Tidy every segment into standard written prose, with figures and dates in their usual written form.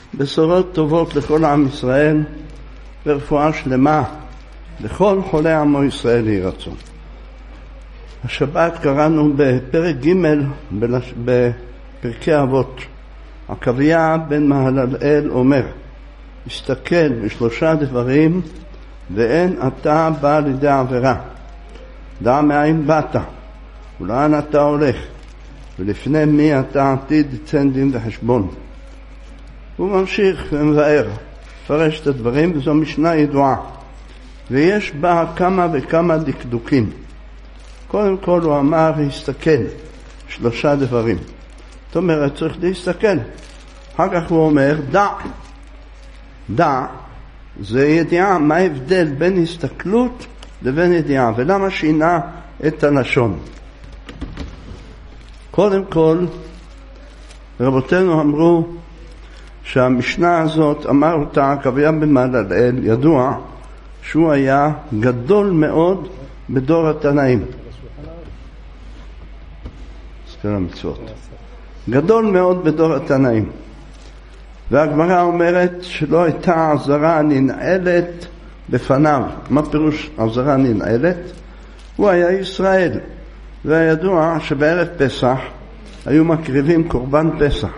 בשורות טובות לכל עם ישראל ורפואה שלמה לכל חולי עמו ישראל יהי רצון. השבת קראנו בפרק ג' בפרקי אבות. עקביה בן מהללאל אומר, הסתכל בשלושה דברים ואין אתה בא לידי עבירה. דע מאין באת ולאן אתה הולך ולפני מי אתה עתיד ליתן דין וחשבון. הוא ממשיך ומבאר, פרש את הדברים, וזו משנה ידועה ויש בה כמה וכמה דקדוקים. קודם כל הוא אמר להסתכל, שלושה דברים. זאת אומרת צריך להסתכל. אחר כך הוא אומר דע זה ידיעה. מה ההבדל בין הסתכלות לבין ידיעה, ולמה שינה את הלשון? קודם כל רבותינו אמרו שהמשנה הזאת אמר אותה עקביה בן מהללאל, ידוע שהוא היה גדול מאוד בדור התנאים, זכר המצוות, גדול מאוד בדור התנאים. והגמרא אומרת שלא הייתה עזרה ננעלת בפניו. מה פירוש עזרה ננעלת? הוא היה ישראל, והידוע שבערב פסח היו מקריבים קורבן פסח,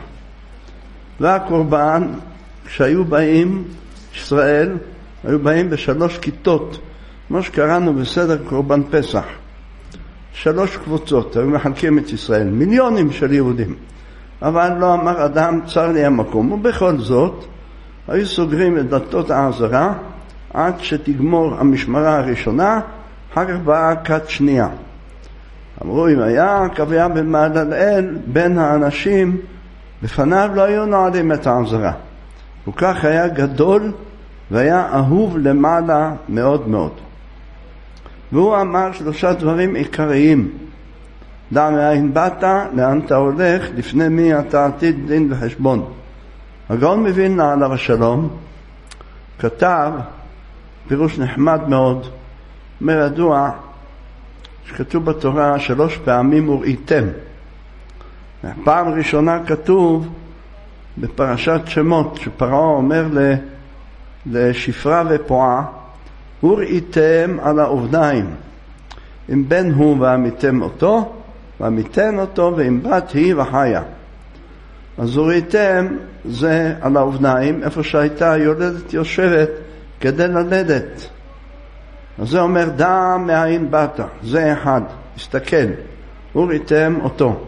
והקורבן כשהיו באים ישראל היו באים בשלוש כיתות, מה שקראנו בסדר קורבן פסח, שלוש קבוצות. היו מחלקים את ישראל, מיליונים של יהודים, אבל לא אמר אדם צר לי המקום, ובכל זאת היו סוגרים את דלתות העזרה עד שתגמור המשמרה הראשונה, אחר כך באה כת שנייה. אמרו אם היה עקביה בן מהללאל בין האנשים, בפניו לא היו נועלים את העזרה. הוא כך היה גדול והיה אהוב למעלה מאוד מאוד. והוא אמר שלושה דברים עיקריים: דע מאין באת, לאן אתה הולך, לפני מי אתה עתיד דין וחשבון. הגאון מווילנה עליו השלום כתב פירוש נחמד מאוד. אומר ידוע שכתוב בתורה 3 פעמים וראיתם. פעם ראשונה כתוב בפרשת שמות, שפרעה אומר לשפרה ופועה, וראיתם על האובניים, אם בן הוא ועמיתם אותו, ועמיתן אותו, ואם בת היא וחיה. אז וראיתם זה על האובניים, איפה שהייתה יולדת יושבת כדי ללדת. אז זה אומר דע מאין באת, זה אחד, הסתכל, וראיתם אותו.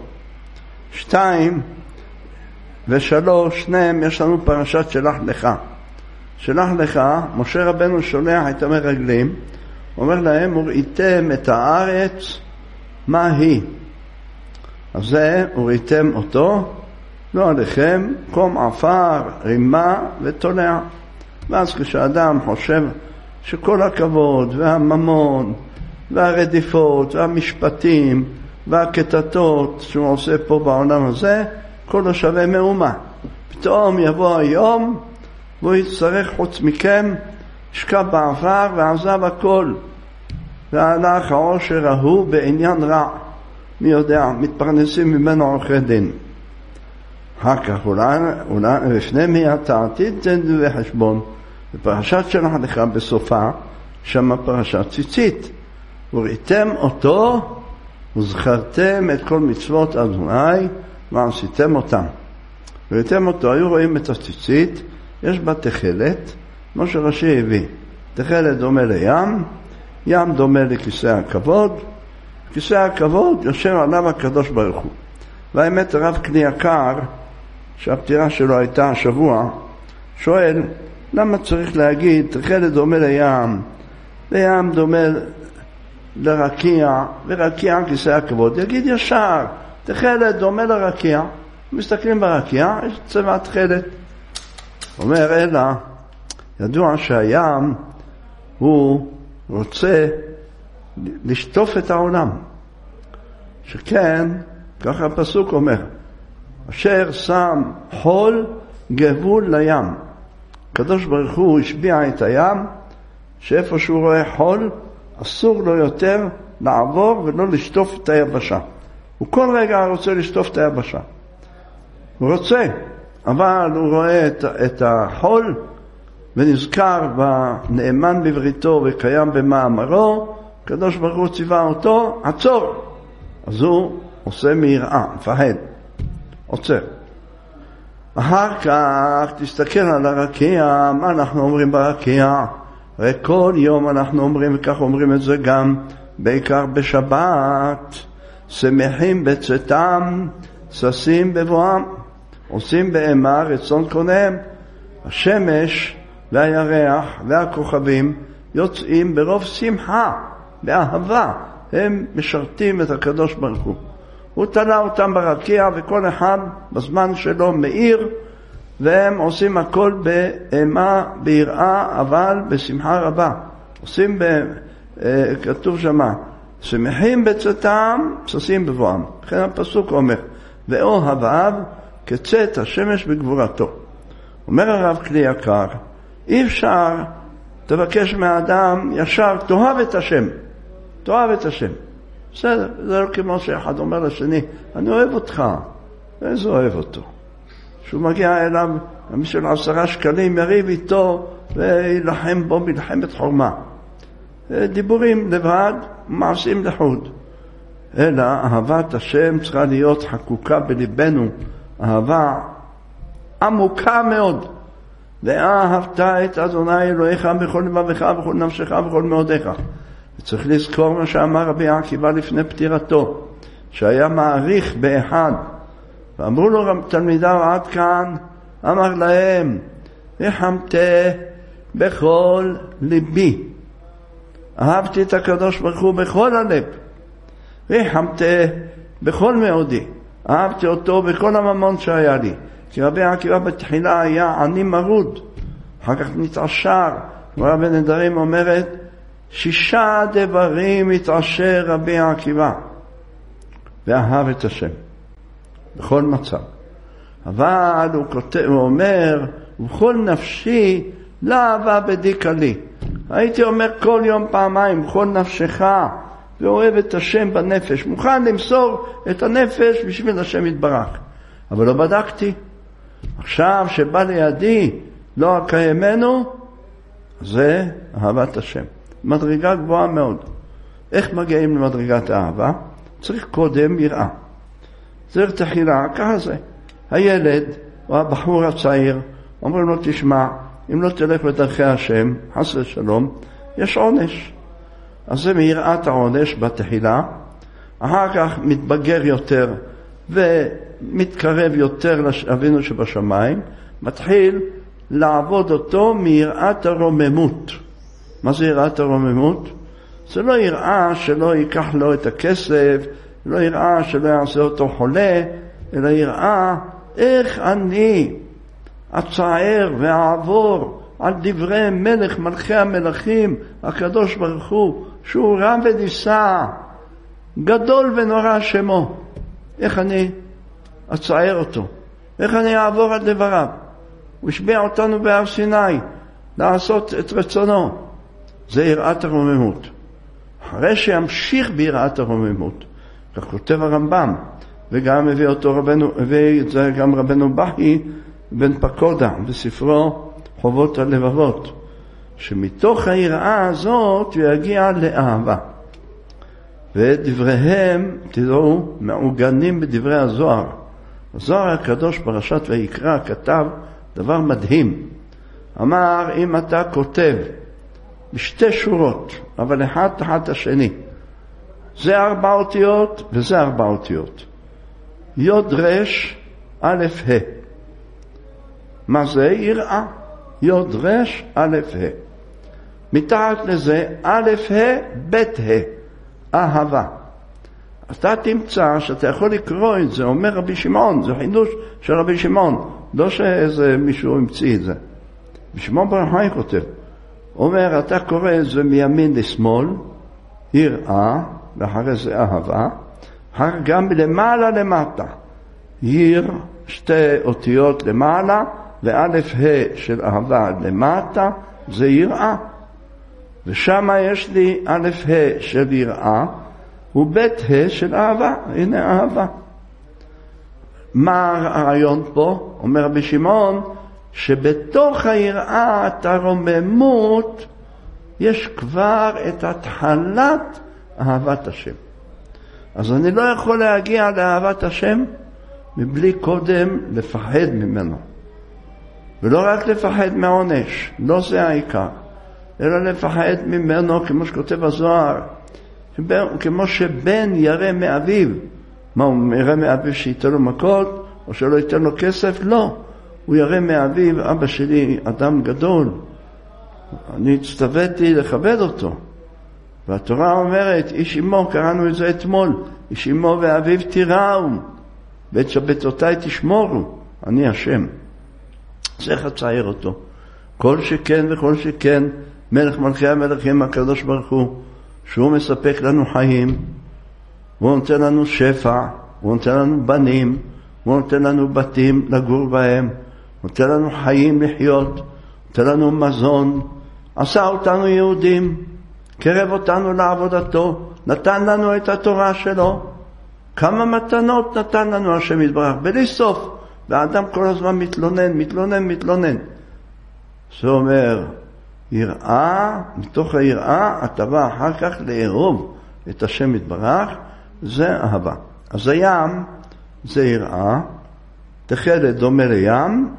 2 ו3, שניהם יש לנו פרשת שלח לך. שלח לך, משה רבנו שולח את המרגלים, אומר להם וראיתם את הארץ מה היא. אז זה וראיתם אותו, לא עליכם קום עפר, רימה ותולע. ואז כשאדם חושב שכל הכבוד והממון והרדיפות והמשפטים והקטטות שהוא עושה פה בעולם הזה כולו שווה מאומה, פתאום יבוא היום והוא יצטרך חוץ מכם שכב בעבר ועזב הכל והלך העושר ההוא בעניין רע, מי יודע, מתפרנסים ממנו עורכי דין. אחר כך אולי לפני מי אתה עתיד דין וחשבון. בפרשת שלח לך בסופה שם פרשת ציצית, וראיתם אותו וזכרתם את כל מצוות אדוני ועשיתם אותם. וראיתם אותו, היו רואים את הציצית, יש בה תכלת, כמו שרש"י הביא. תכלת דומה לים, ים דומה לכיסא הכבוד, כיסא הכבוד יושב עליו הקדוש ברוך הוא. והאמת הרב קני יקר, שהפטירה שלו הייתה השבוע, שואל למה צריך להגיד תכלת דומה לים, לים דומה לרקיע, ורקיע כיסא הכבוד. יגיד ישר תכלת דומה לרקיע. מסתכלים ברקיע, יש צבע תכלת. אומר אלא ידוע שהים הוא רוצה לשטוף את העולם, שכן ככה הפסוק אומר אשר שם חול גבול לים. הקדוש ברוך הוא השביע את הים שאיפה שהוא רואה חול אסור לו יותר לעבור ולא לשטוף את היבשה. הוא כל רגע רוצה לשטוף את היבשה, הוא רוצה. אבל הוא רואה את החול ונזכר בנאמן בבריתו וקיים במאמרו, הקדוש ברוך הוא ציווה אותו, עצור. אז הוא עושה מיראה, מפחד, עוצר. אחר כך תסתכל על הרקיע, מה אנחנו אומרים ברקיע? הרי כל יום אנחנו אומרים, וכך אומרים את זה גם, בעיקר בשבת, שמחים בצאתם, ששים בבואם, עושים באימה רצון קונם. השמש והירח והכוכבים יוצאים ברוב שמחה, באהבה, הם משרתים את הקדוש ברוך הוא. הוא תלה אותם ברקיע, וכל אחד בזמן שלו מאיר, והם עושים הכל באימה, ביראה, אבל בשמחה רבה. עושים, כתוב שמה, שמחים בצאתם, ששים בבואם. לכן הפסוק אומר, ואוהביו כצאת השמש בגבורתו. אומר הרב כלי יקר, אי אפשר תבקש מהאדם ישר, תאהב את השם. תאהב את השם. בסדר, זה לא כמו שאחד אומר לשני, אני אוהב אותך. איזה אוהב אותו? שהוא מגיע אליו, בשביל 10 שקלים, יריב איתו וילחם בו מלחמת חורמה. דיבורים לבד, מעשים לחוד. אלא אהבת השם צריכה להיות חקוקה בליבנו, אהבה עמוקה מאוד. ואהבת את אדוני אלוהיך בכל לבבך ובכל נפשך ובכל מאודיך. וצריך לזכור מה שאמר רבי עקיבא לפני פטירתו, שהיה מעריך באחד, ואמרו לו תלמידיו עד כאן, אמר להם, וחמתי בכל ליבי. אהבתי את הקדוש ברוך הוא בכל הלב, וחמתי בכל מאודי. אהבתי אותו בכל הממון שהיה לי. כי רבי עקיבא בתחילה היה עני מרוד, אחר כך מתעשר. גמרא בנדרים אומרת, 6 דברים התעשר רבי עקיבא, ואהב את השם בכל מצב. אבל הוא אומר, ובכל נפשי לא אהבה בדיקה לי. הייתי אומר כל יום פעמיים, בכל נפשך, ואוהב את השם בנפש, מוכן למסור את הנפש בשביל השם יתברך. אבל לא בדקתי. עכשיו שבא לידי לא הקיימנו, זה אהבת השם. מדרגה גבוהה מאוד. איך מגיעים למדרגת האהבה? צריך קודם יראה. צריך תחילה, ככה זה. הילד או הבחור הצעיר אומרים לו, תשמע, אם לא תלך בדרכי השם, חס ושלום, יש עונש. אז זה מיראת העונש בתחילה. אחר כך מתבגר יותר ומתקרב יותר לאבינו שבשמיים, מתחיל לעבוד אותו מיראת הרוממות. מה זה יראת הרוממות? זה לא יראה שלא ייקח לו את הכסף, לא יראה שלא יעשה אותו חולה, אלא יראה איך אני אצער ואעבור על דברי מלך מלכי המלכים, הקדוש ברוך הוא, שהוא רם ונישא, גדול ונורא שמו. איך אני אצער אותו? איך אני אעבור על דבריו? הוא השביע אותנו בהר סיני לעשות את רצונו. זה יראת הרוממות. אחרי שימשיך ביראת הרוממות, כך כותב הרמב"ם, וגם הביא את זה גם רבנו בכי בן פקודה בספרו חובות הלבבות, שמתוך היראה הזאת הוא יגיע לאהבה. ודבריהם, תראו, מעוגנים בדברי הזוהר. הזוהר הקדוש פרשת ויקרא כתב דבר מדהים. אמר, אם אתה כותב בשתי שורות, אבל אחד תחת השני, זה 4 אותיות וזה 4 אותיות. יוד רש א' ה'. מה זה? יראה. יוד רש א' ה'. מתחת לזה א' ה' ב' ה'. אהבה. אתה תמצא שאתה יכול לקרוא את זה, אומר רבי שמעון, זה חידוש של רבי שמעון, לא שאיזה מישהו המציא את זה. רבי שמעון בר יוחאי כותב, אומר, אתה קורא את זה מימין לשמאל, יראה, ואחרי זה אהבה, גם למעלה למטה, יר, 2 אותיות למעלה, ואלף ה' של אהבה למטה, זה יראה. ושם יש לי א' ה' של יראה, וב' ה' של אהבה. הנה אהבה. מה הרעיון פה? אומר רבי שמעון, שבתוך היראת הרוממות יש כבר את התחלת אהבת השם. אז אני לא יכול להגיע לאהבת השם מבלי קודם לפחד ממנו. ולא רק לפחד מהעונש, לא זה העיקר, אלא לפחד ממנו, כמו שכותב הזוהר, כמו שבן ירא מאביו. מה, הוא ירא מאביו שייתן לו מכות, או שלא ייתן לו כסף? לא. הוא ירא מאביו, אבא שלי אדם גדול, אני הצטוויתי לכבד אותו. והתורה אומרת, איש אמו, קראנו את זה אתמול, איש אמו ואביו תיראו, ואת שבתותיי תשמורו, אני השם. זה חצייר אותו. כל שכן וכל שכן, מלך מלכי המלכים הקדוש ברוך הוא, שהוא מספק לנו חיים, הוא נותן לנו שפע, הוא נותן לנו בנים, הוא נותן לנו בתים לגור בהם, הוא נותן לנו חיים לחיות, נותן לנו מזון, עשה אותנו יהודים, קרב אותנו לעבודתו, נתן לנו את התורה שלו. כמה מתנות נתן לנו השם יתברך, בלי סוף. והאדם כל הזמן מתלונן. זה אומר, יראה, מתוך היראה, אתה בא אחר כך לאהוב את השם יתברך, זה אהבה. אז הים זה יראה, תכלת דומה לים,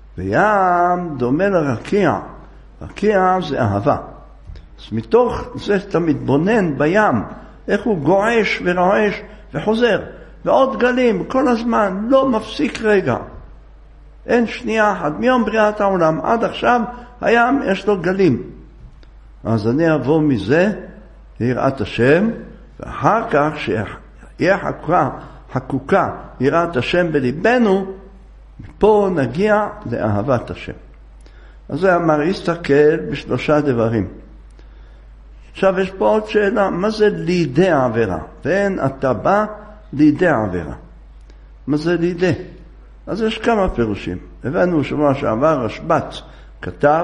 וים דומה לרקיע. רקיע זה אהבה. אז מתוך זה אתה מתבונן בים, איך הוא גועש ורועש וחוזר, ועוד גלים כל הזמן, לא מפסיק רגע. אין שנייה אחת, מיום בריאת העולם עד עכשיו, הים יש לו גלים. אז אני אבוא מזה ליראת השם, ואחר כך שיהיה חקוקה יראת השם בליבנו, פה נגיע לאהבת השם. אז זה אמר, הסתכל בשלושה דברים. עכשיו יש פה עוד שאלה, מה זה לידי העבירה? ואין אתה בא לידי העבירה. מה זה לידי? אז יש כמה פירושים. הבאנו שבוע שעבר, רשב"ץ כתב,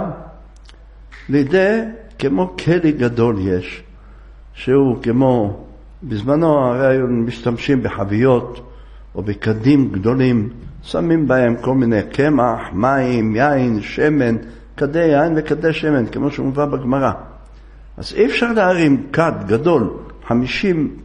לידי כמו כלי גדול יש, שהוא כמו, בזמנו הרי היו משתמשים בחביות או בקדים גדולים, שמים בהם כל מיני קמח, מים, יין, שמן, כדי יין וכדי שמן, כמו שמובא בגמרא. אז אי אפשר להרים כד גדול, 50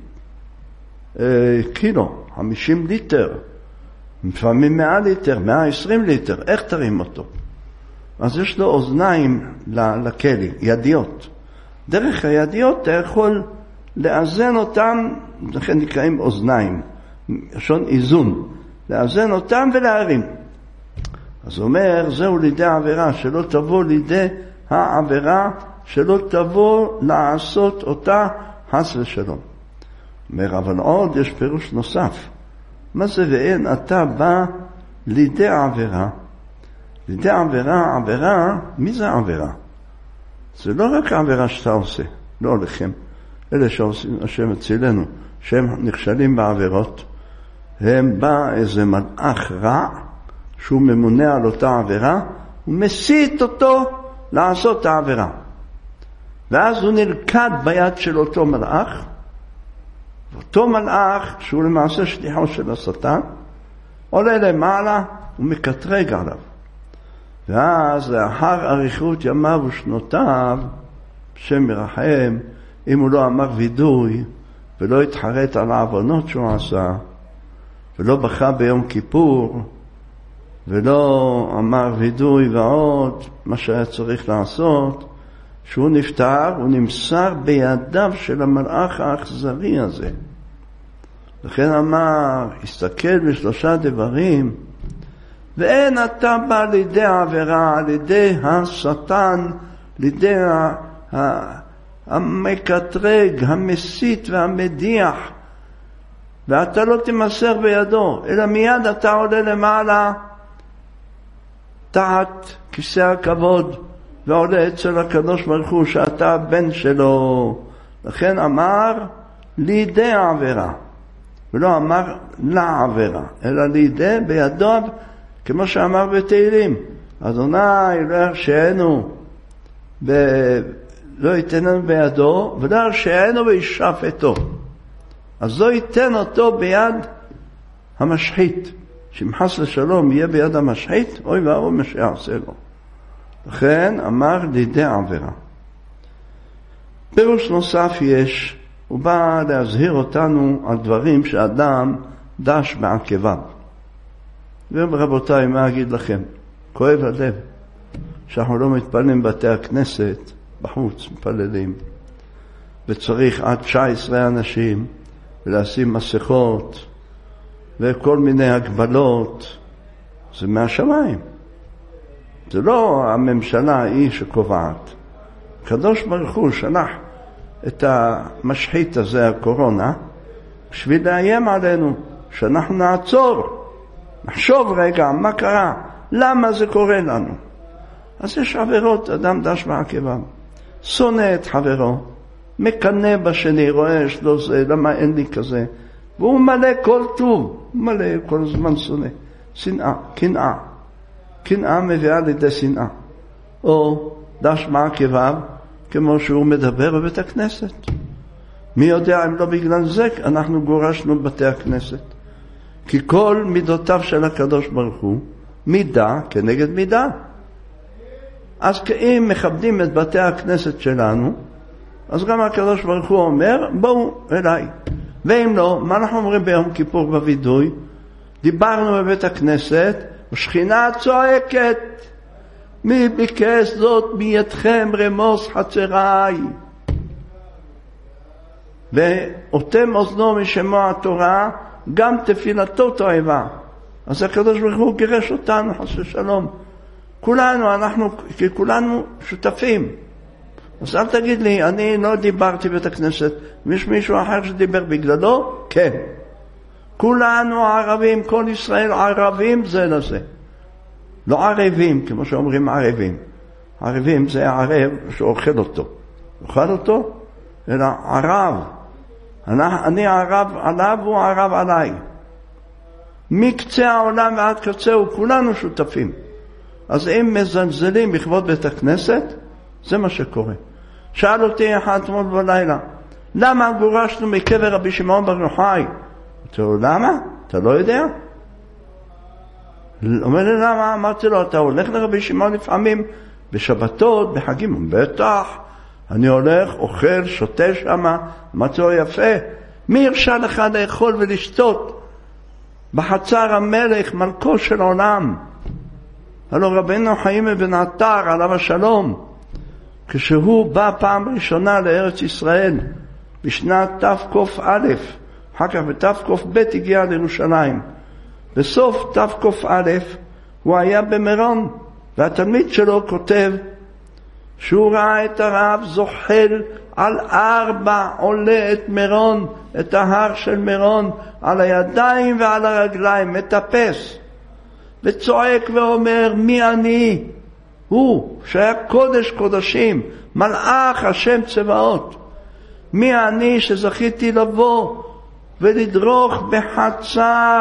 קילו, 50 ליטר, לפעמים 100 ליטר, 120 ליטר, איך תרים אותו? אז יש לו אוזניים לכלי, ידיות. דרך הידיות אתה יכול לאזן אותם, לכן נקראים אוזניים, לשון איזון, לאזן אותם ולהרים. אז הוא אומר, זהו לידי העבירה, שלא תבוא לידי העבירה, שלא תבוא לעשות אותה חס ושלום. אומר, אבל עוד יש פירוש נוסף. מה זה ואין אתה בא לידי העבירה? לידי העבירה, עבירה, מי זה העבירה? זה לא רק העבירה שאתה עושה, לא לכם. אלה שעושים, השם הצילנו, שהם נכשלים בעבירות, הם בא איזה מלאך רע, שהוא ממונה על אותה עבירה, הוא מסית אותו לעשות את העבירה. ואז הוא נלכד ביד של אותו מלאך, ואותו מלאך, שהוא למעשה שליחו של השטן, עולה למעלה ומקטרג עליו. ואז לאחר אריכות ימיו ושנותיו, השם מרחם, אם הוא לא אמר וידוי, ולא התחרט על העוונות שהוא עשה, ולא בכה ביום כיפור, ולא אמר וידוי ועוד, מה שהיה צריך לעשות, שהוא נפטר, הוא נמסר בידיו של המלאך האכזרי הזה. לכן אמר, הסתכל בשלושה דברים, ואין אתה בא לידי העבירה, לידי השטן, לידי המקטרג, המסית והמדיח, ואתה לא תמסר בידו, אלא מיד אתה עולה למעלה, תחת כיסא הכבוד, ועולה אצל הקדוש ברוך הוא שאתה הבן שלו. לכן אמר לידי העבירה, ולא אמר לעבירה, אלא לידי בידיו, כמו שאמר בתהילים, אדוני לא ירשענו, לא ייתן לנו בידו, ולא ירשענו וישפטו. אז לא ייתן אותו ביד המשחית, שאם חס לשלום יהיה ביד המשחית, אוי ואבוי מה שיעשה לו. לכן אמר לידי עבירה. פירוש נוסף יש, הוא בא להזהיר אותנו על דברים שאדם דש בעקביו. ורבותיי, מה אגיד לכם? כואב הלב שאנחנו לא מתפללים בבתי הכנסת, בחוץ מתפללים, וצריך עד 19 אנשים ולשים מסכות וכל מיני הגבלות. זה מהשמיים, זה לא הממשלה היא שקובעת. הקדוש ברוך הוא שלח את המשחית הזה, הקורונה, בשביל לאיים עלינו שאנחנו נעצור, נחשוב רגע מה קרה, למה זה קורה לנו. אז יש עבירות, אדם דש בעקביו, שונא את חברו, מקנא בשני, רואה יש לו זה, למה אין לי כזה, והוא מלא כל טוב, מלא כל הזמן שונא. שנאה, קנאה מביאה לידי שנאה. או דש בעקביו, כמו שהוא מדבר בבית הכנסת. מי יודע אם לא בגלל זה אנחנו גורשנו בבתי הכנסת. כי כל מידותיו של הקדוש ברוך הוא מידה כנגד מידה. אז אם מכבדים את בתי הכנסת שלנו, אז גם הקדוש ברוך הוא אומר, בואו אליי. ואם לא, מה אנחנו אומרים ביום כיפור בוידוי? דיברנו בבית הכנסת, ושכינה צועקת, מי ביקש זאת מידכם רמוס חצריי? ואותם אוזנו משמוע התורה, גם תפילתו תועבה. אז הקדוש ברוך הוא גירש אותנו, חס ושלום. כולנו שותפים. אז אל תגיד לי, אני לא דיברתי בית הכנסת, יש מישהו אחר שדיבר בגללו? כן. כולנו ערבים, כל ישראל ערבים זה לזה. לא ערבים, כמו שאומרים ערבים. ערבים זה ערב שאוכל אותו. אוכל אותו? אלא ערב. אני ערב עליו, הוא ערב עליי. מקצה העולם ועד קצהו, כולנו שותפים. אז אם מזלזלים בכבוד בית הכנסת, זה מה שקורה. שאל אותי אחד אתמול בלילה, למה גורשנו מקבר רבי שמעון בר יוחאי? אמרתי לו, למה? אתה לא יודע? אומר לי, למה? אמרתי לו, אתה הולך לרבי שמעון לפעמים בשבתות, בחגים? בטח, אני הולך, אוכל, שותה שם. אמרתי לו, יפה, מי הרשה לך לאכול ולשתות בחצר המלך, מלכו של עולם? הלא רבינו חיים אבן עטר עליו השלום, כשהוא בא פעם ראשונה לארץ ישראל בשנת תק"א, אחר כך בתק"ב הגיע לירושלים. בסוף תק"א הוא היה במירון, והתלמיד שלו כותב שהוא ראה את הרב זוחל על 4 עולה את מירון, את ההר של מירון, על הידיים ועל הרגליים, מטפס וצועק ואומר, מי אני? הוא שהיה קודש קודשים, מלאך השם צבאות, מי אני שזכיתי לבוא ולדרוך בחצר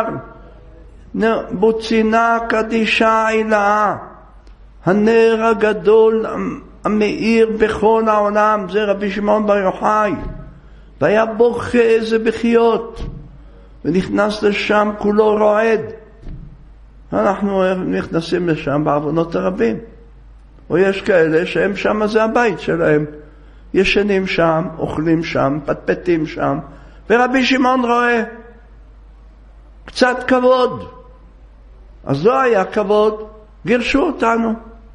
בוצינה קדישה עילה, הנר הגדול המאיר בכל העולם, זה רבי שמעון בר יוחאי. והיה בוכה איזה בחיות, ונכנס לשם כולו רועד. אנחנו נכנסים לשם בעוונות הרבים, או יש כאלה שהם שם, זה הבית שלהם, ישנים שם, אוכלים שם, פטפטים שם, ורבי שמעון רואה קצת כבוד. אז לא היה כבוד, גירשו אותנו.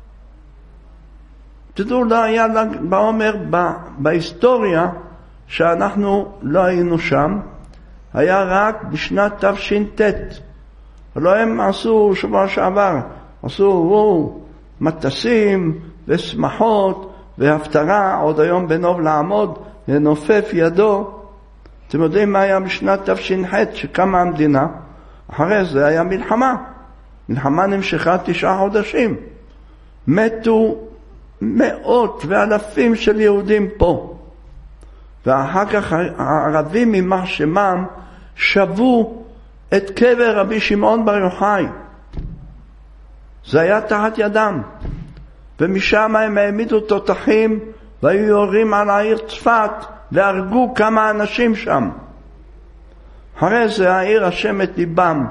תדעו, לא היה באומר בהיסטוריה שאנחנו לא היינו שם, היה רק בשנת תש"ט. לא הם עשו שבוע שעבר, עשו מטסים ושמחות והפטרה, עוד היום בנוב לעמוד לנופף ידו. אתם יודעים מה היה בשנת תש"ח שקמה המדינה? אחרי זה היה מלחמה נמשכה 9 חודשים. מתו מאות ואלפים של יהודים פה. ואחר כך הערבים ממח שמם שבו את קבר רבי שמעון בר יוחאי. זה היה תחת ידם. ומשם הם העמידו תותחים והיו יורים על העיר צפת והרגו כמה אנשים שם. אחרי זה העיר השם את ליבם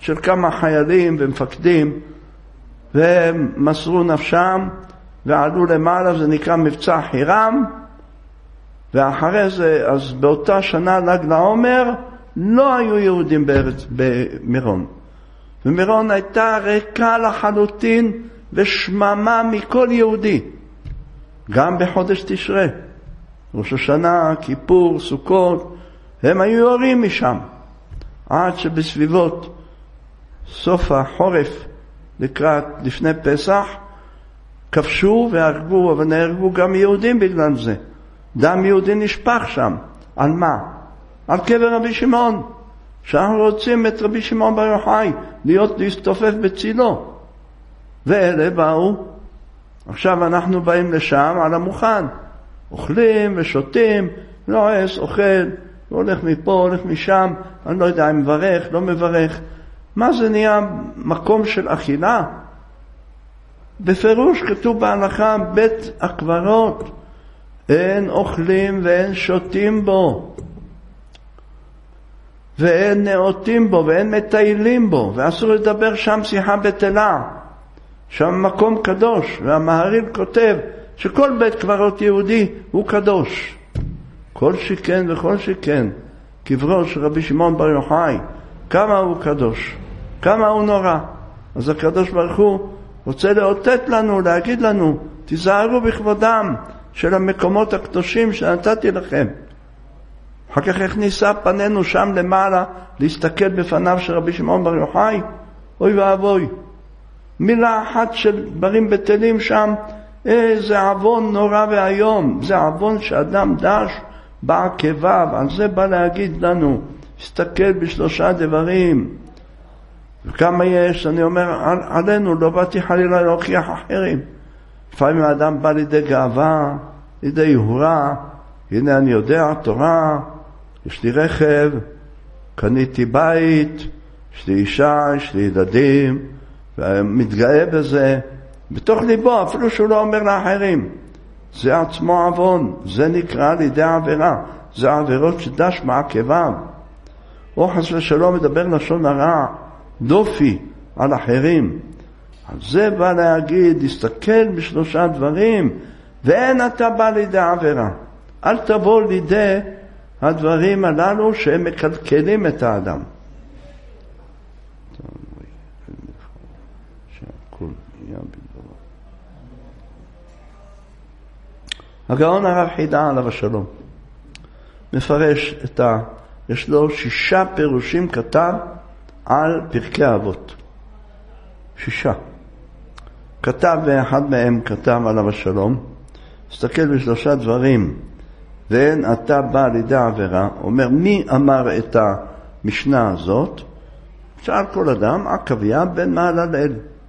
של כמה חיילים ומפקדים, והם מסרו נפשם ועלו למעלה, זה נקרא מבצע חירם. ואחרי זה, אז באותה שנה ל"ג לעומר, לא היו יהודים במירון. ומירון הייתה ריקה לחלוטין ושממה מכל יהודי. גם בחודש תשרי, ראש השנה, כיפור, סוכות, הם היו יורים משם. עד שבסביבות סוף החורף, לפני פסח, כבשו והרגו, אבל נהרגו גם יהודים בגלל זה. דם יהודי נשפך שם. על מה? על קבר רבי שמעון. שאנחנו רוצים את רבי שמעון בר יוחאי להסתופף בצילו. ואלה באו. עכשיו אנחנו באים לשם על המוכן. אוכלים ושותים, נועס, אוכל, הולך מפה, הולך משם, אני לא יודע אם מברך, לא מברך. מה זה נהיה מקום של אכילה? בפירוש כתוב בהלכה, בית הקברות, אין אוכלים ואין שותים בו, ואין נאותים בו, ואין מטיילים בו, ואסור לדבר שם שיחה בטלה. שם מקום קדוש, והמהרי"ל כותב שכל בית קברות יהודי הוא קדוש. כל שכן וכל שכן, קברו של רבי שמעון בר יוחאי, כמה הוא קדוש, כמה הוא נורא. אז הקדוש ברוך הוא רוצה לאותת לנו, להגיד לנו, תיזהרו בכבודם של המקומות הקדושים שנתתי לכם. אחר כך איך נישא פנינו שם למעלה להסתכל בפניו של רבי שמעון בר יוחאי? אוי ואבוי. מילה אחת של דברים בטלים שם, איזה עוון נורא והיום. זה עוון שאדם דש בעקביו. על זה בא להגיד לנו, הסתכל בשלושה דברים. וכמה יש, אני אומר עלינו, לא באתי חלילה להוכיח אחרים. לפעמים האדם בא לידי גאווה, לידי יהורה, הנה אני יודע תורה, יש לי רכב, קניתי בית, יש לי אישה, יש לי ילדים, ומתגאה בזה, בתוך ליבו, אפילו שהוא לא אומר לאחרים. זה עצמו עוון, זה נקרא לידי עבירה, זה עבירות שדש מעקביו. או חס ושלום מדבר לשון הרע, דופי על אחרים. על זה בא להגיד, תסתכל בשלושה דברים, ואין אתה בא לידי עבירה. אל תבוא לידי הדברים הללו שהם מקלקלים את האדם. הגאון הרב חידה עליו השלום מפרש יש לו 6 פירושים כתב על פרקי אבות. 6. כתב באחד מהם, כתב עליו השלום, הסתכל בשלושה דברים, ואין אתה בא לידי עבירה. אומר, מי אמר את המשנה הזאת? שאל כל אדם, עקביה בן מעלה לאל.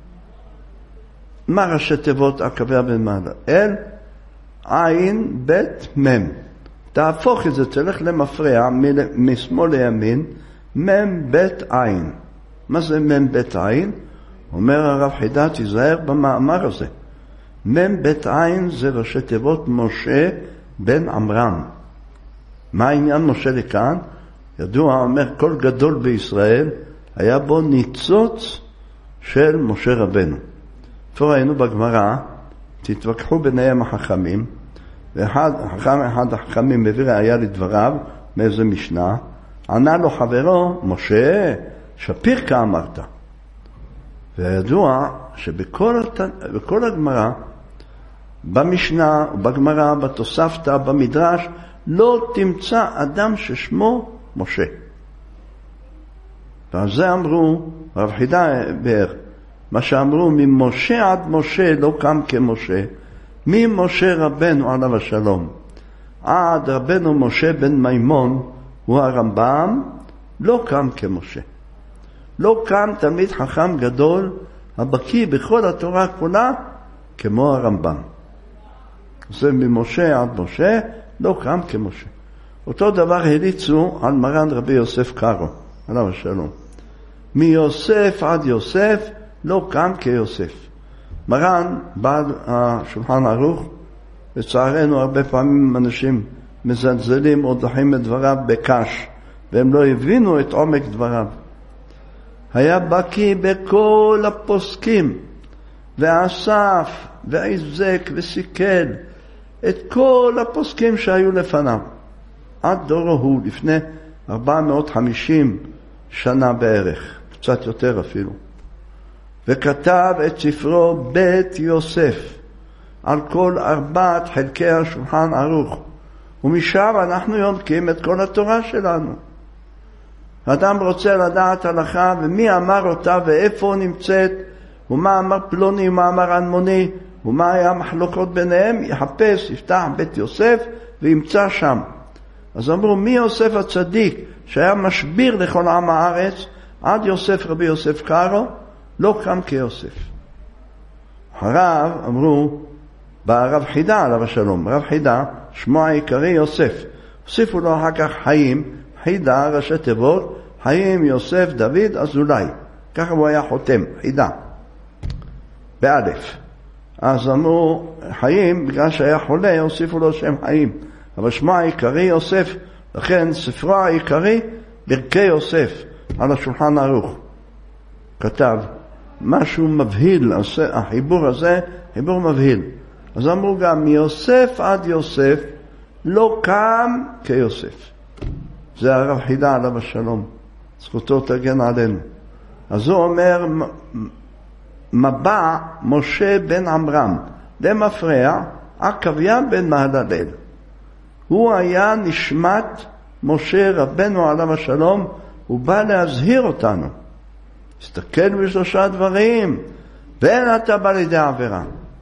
מה ראשי תיבות עקביה בן מעלה? אל, עין, בית, מם. תהפוך את זה, תלך למפרע, משמאל לימין, מם, בית, עין. מה זה מם, בית, עין? אומר הרב חידה, תיזהר במאמר הזה. מם, בית, עין זה ראשי תיבות משה בן עמרם. מה העניין משה לכאן? ידוע, אומר, כל גדול בישראל היה בו ניצוץ של משה רבנו. פה ראינו בגמרא, תתווכחו ביניהם החכמים, ואחד החכמים מביא ראיה לדבריו, מאיזה משנה, ענה לו חברו, משה, שפיר כאמרת. וידוע שבכל הגמרא, במשנה, בגמרא, בתוספתא, במדרש, לא תמצא אדם ששמו משה. ועל זה אמרו, רב חידה בערך, מה שאמרו, ממשה עד משה לא קם כמשה, ממשה רבנו עליו השלום, עד רבנו משה בן מימון, הוא הרמב"ם, לא קם כמשה. לא קם תלמיד חכם גדול, הבקיא בכל התורה כולה, כמו הרמב"ם. זה ממשה עד משה, לא קם כמשה. אותו דבר הליצו על מרן רבי יוסף קארו, עליו השלום. מיוסף עד יוסף, לא קם כיוסף. מרן, בעל השולחן ערוך, לצערנו הרבה פעמים אנשים מזלזלים או דוחים את דבריו בקש, והם לא הבינו את עומק דבריו. היה בקי בכל הפוסקים, ואסף והזק וסיכל את כל הפוסקים שהיו לפניו. עד דורו הוא, לפני 450 שנה בערך, קצת יותר אפילו. וכתב את ספרו בית יוסף על כל 4 חלקי השולחן ערוך, ומשם אנחנו יונקים את כל התורה שלנו. האדם רוצה לדעת הלכה ומי אמר אותה ואיפה נמצאת, ומה אמר פלוני ומה אמר אנמוני, ומה היה מחלוקות ביניהם, יחפש, יפתח בית יוסף וימצא שם. אז אמרו, מי יוסף הצדיק שהיה משביר לכל עם הארץ, עד יוסף רבי יוסף קארו, לא קם כיוסף. אחריו אמרו, בא רב חידה עליו השלום, רב חידה, שמו העיקרי יוסף. הוסיפו לו אחר כך חיים, חידה, ראשי תיבות, חיים יוסף דוד אזולאי. ככה הוא היה חותם, חידה. באלף. אז אמרו, חיים, בגלל שהיה חולה, הוסיפו לו שם חיים. אבל שמו העיקרי יוסף, לכן ספרו העיקרי, ברכי יוסף, על השולחן ערוך. כתב, משהו מבהיל, החיבור הזה, חיבור מבהיל. אז אמרו גם, מיוסף עד יוסף, לא קם כיוסף. זה הרב חידה עליו השלום. זכותו תגן עלינו. אז הוא אומר, מבע משה בן עמרם, למפרע, עקביה בן מהללאל. הוא היה נשמת משה רבנו עליו השלום, הוא בא להזהיר אותנו. תסתכל בשלושה דברים, ואין אתה בא לידי עבירה.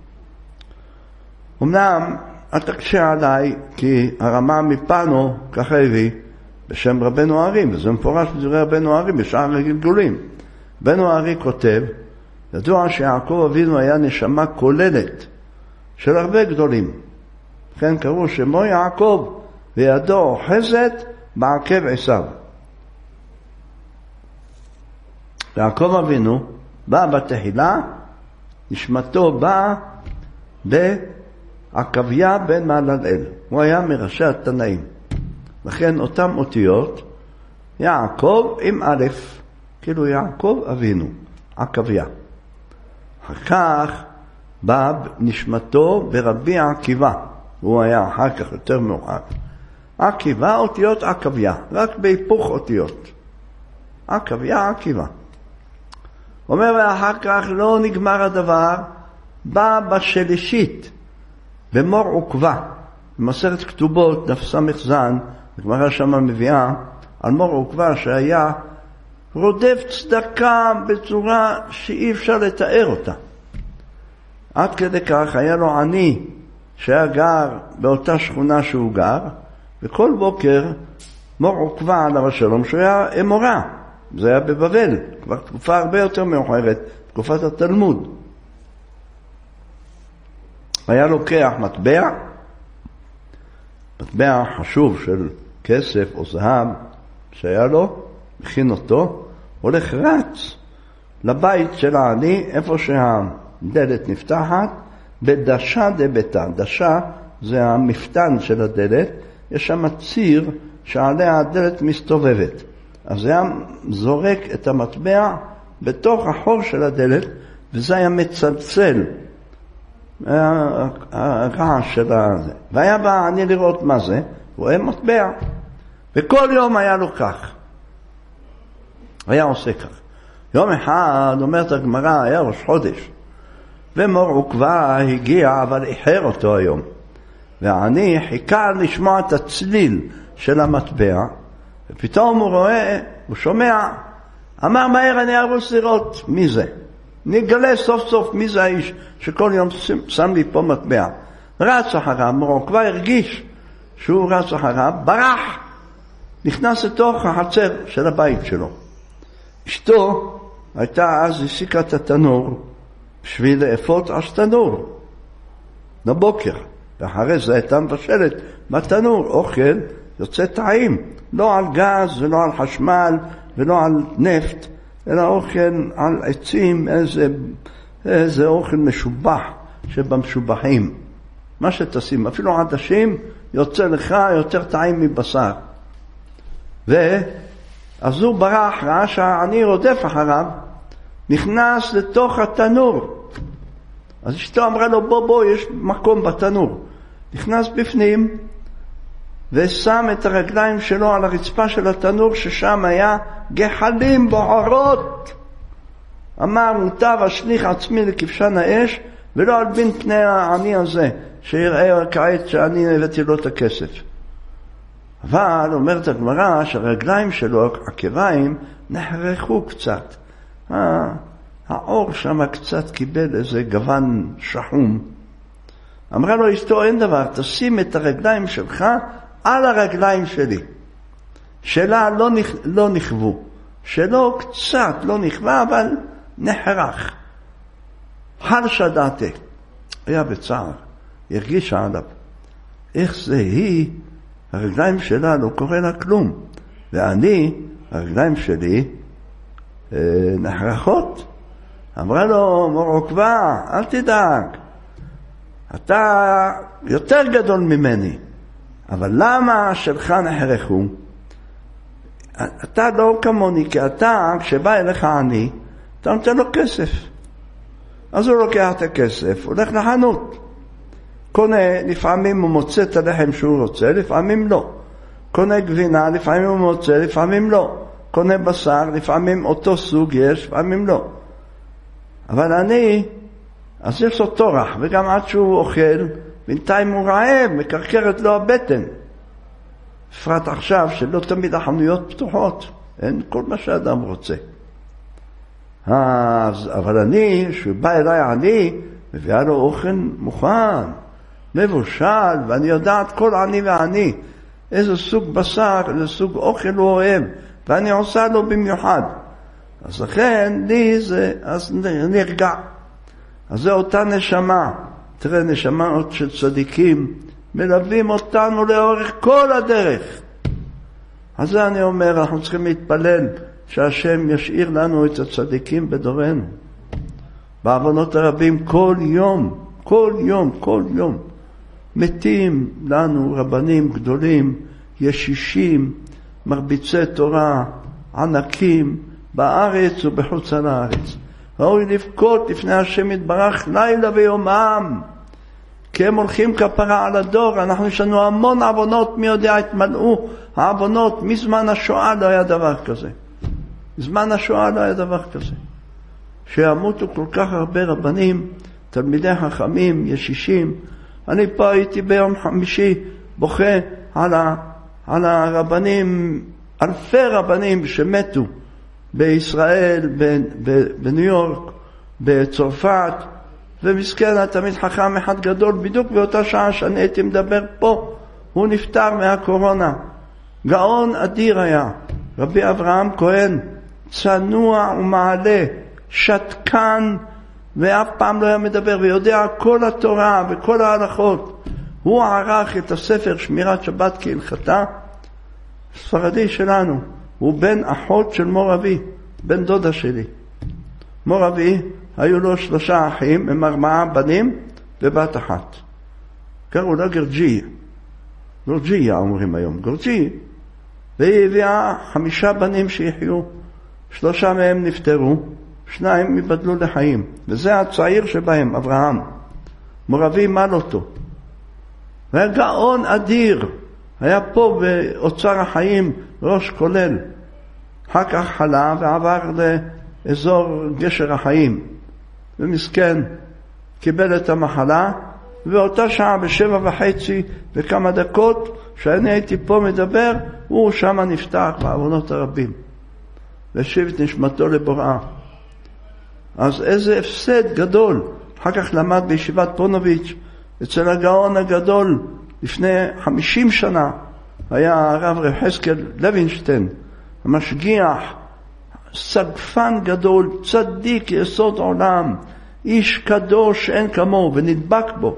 אמנם, אל תקשה עליי, כי הרמה מפנו, ככה הביא, בשם רבנו הארי, וזה מפורש בדברי רבנו הארי, בשאר הגלגולים. רבנו הארי כותב, ידוע שיעקב אבינו היה נשמה כוללת של הרבה גדולים. לכן קראו שמו יעקב, וידו אוחזת בעקב עשיו. יעקב אבינו בא בתחילה, נשמתו בא בעקביה בן מהללאל. הוא היה מראשי התנאים. לכן אותם אותיות, יעקב עם א', כאילו יעקב אבינו, עקביה. אחר כך בא נשמתו ברבי עקיבא, הוא היה אחר כך יותר מאוחר. עקיבא אותיות עקביה, רק בהיפוך אותיות. עקביה עקיבא. אומר ואחר כך לא נגמר הדבר, בא בשלישית, במור עוקבה, במסכת כתובות, דף סמ"ז, הגמרא שמה מביאה, על מור עוקבה שהיה רודף צדקה בצורה שאי אפשר לתאר אותה. עד כדי כך היה לו עני שהיה גר באותה שכונה שהוא גר, וכל בוקר מור עוקבה עליו השלום שהוא היה אמורה. זה היה בבבל, כבר תקופה הרבה יותר מאוחרת, תקופת התלמוד. היה לוקח מטבע חשוב של כסף או זהב שהיה לו, מכין אותו, הולך רץ לבית של העני, איפה שהדלת נפתחת, בדשה דביתה. דשה זה המפתן של הדלת, יש שם ציר שעליה הדלת מסתובבת. אז היה זורק את המטבע בתוך החור של הדלת, וזה היה מצלצל, הרעש של הזה. והיה בא אני לראות מה זה, הוא היה מטבע. וכל יום היה לו כך. היה עושה כך. יום אחד, אומרת הגמרא, היה ראש חודש. ומור עוקבה הגיע, אבל איחר אותו היום. ואני חיכה לשמוע את הצליל של המטבע, ופתאום הוא רואה, הוא שומע, אמר מהר אני ארוץ לראות מי זה. נגלה סוף סוף מי זה האיש שכל יום שם לי פה מטבע. רץ אחריו, מור כבר הרגיש שהוא רץ אחריו, ברח, נכנס לתוך החצר של הבית שלו. אשתו הייתה אז הסיקה את התנור בשביל לאפות על תנור לבוקר, ואחרי זה הייתה מבשלת בתנור אוכל יוצא טעים, לא על גז ולא על חשמל ולא על נפט, אלא אוכל על עצים, איזה אוכל משובח שבמשובחים. מה שתשים, אפילו עדשים, יוצא לך יותר טעים מבשר. אז הוא ברח, ראה שהעני רודף אחריו, נכנס לתוך התנור. אז אשתו אמרה לו, בוא, יש מקום בתנור. נכנס בפנים, ושם את הרגליים שלו על הרצפה של התנור, ששם היה גחלים בוערות. אמר, מוטב אשליך עצמי לכבשן האש, ולא אלבין פני העני הזה, שיראה כעת שאני הבאתי לו את הכסף. אבל אומרת הגמרא שהרגליים שלו, הכיריים, נחרחו קצת. האור שם קצת קיבל איזה גוון שחום. אמרה לו אשתו, אין דבר, תשים את הרגליים שלך על הרגליים שלי. שלה לא נכוו. שלו קצת לא נכווה, אבל נחרח. חרשה דעתה. היה בצער. הרגישה עליו. איך זה היא? הרגליים שלה לא קורה לה כלום. ואני, הרגליים שלי, נחרחות. אמרה לו, מור עוקבה, אל תדאג. אתה יותר גדול ממני. אבל למה שלך נחרחו? אתה לא כמוני, כי אתה, כשבא אליך עני, אתה נותן לו כסף. אז הוא לוקח את הכסף, הולך לחנות. קונה, לפעמים הוא מוצא את הלחם שהוא רוצה, לפעמים לא. קונה גבינה, לפעמים הוא מוצא, לפעמים לא. קונה בשר, לפעמים אותו סוג יש, לפעמים לא. אבל אני, אז יש לו תורח, וגם עד שהוא אוכל, בינתיים הוא רעב, מקרקרת לו הבטן. בפרט עכשיו שלא תמיד החנויות פתוחות, אין כל מה שאדם רוצה. אבל אני, שבא אליי עני, מביאה לו אוכל מוכן, מבושל, ואני יודעת כל עני ועני, איזה סוג בשר, איזה סוג אוכל הוא אוהב, ואני עושה לו במיוחד. אז לכן, לי זה, אז נרגע. אז זה אותה נשמה. תראה, נשמות של צדיקים, מלווים אותנו לאורך כל הדרך. אז זה אני אומר, אנחנו צריכים להתפלל, שהשם ישאיר לנו את הצדיקים בדורנו. בעוונות הרבים כל יום, מתים לנו רבנים גדולים, ישישים, מרביצי תורה, ענקים, בארץ ובחוץ על הארץ. ראוי לבכות לפני השם יתברך לילה ויומם, כי הם הולכים כפרה על הדור. אנחנו יש לנו המון עוונות, מי יודע, התמלאו העוונות. מזמן השואה לא היה דבר כזה. בזמן השואה לא היה דבר כזה. שימותו כל כך הרבה רבנים, תלמידי חכמים, ישישים. אני פה הייתי ביום חמישי בוכה על הרבנים, אלפי רבנים שמתו בישראל, בניו יורק, בצרפת, ומסכן התמיד חכם אחד גדול, בדיוק באותה שעה שאני הייתי מדבר פה, הוא נפטר מהקורונה. גאון אדיר היה, רבי אברהם כהן, צנוע ומעלה, שתקן, ואף פעם לא היה מדבר, ויודע כל התורה וכל ההלכות. הוא ערך את הספר שמירת שבת כהלכתה, ספרדי שלנו. הוא בן אחות של מור אבי, בן דודה שלי. מור אבי, היו לו 3 אחים, הם 4 בנים ובת אחת. קראו לה גורג'יה אומרים היום, גורג'י. והיא הביאה 5 בנים שיחיו, 3 מהם נפטרו, 2 יבדלו לחיים. וזה הצעיר שבהם, אברהם. מור אבי מל אותו. והיה גאון אדיר. היה פה באוצר החיים ראש כולל. אחר כך חלה ועבר לאזור גשר החיים. ומסכן, קיבל את המחלה, ואותה שעה ב7:30 וכמה דקות, שאני הייתי פה מדבר, הוא שם נפתח בעוונות הרבים. והשיב את נשמתו לבוראה. אז איזה הפסד גדול. אחר כך למד בישיבת פונוביץ' אצל הגאון הגדול, לפני 50 שנה, היה הרב רב חזקאל לוינשטיין, המשגיח, סגפן גדול, צדיק יסוד עולם, איש קדוש אין כמוהו, ונדבק בו.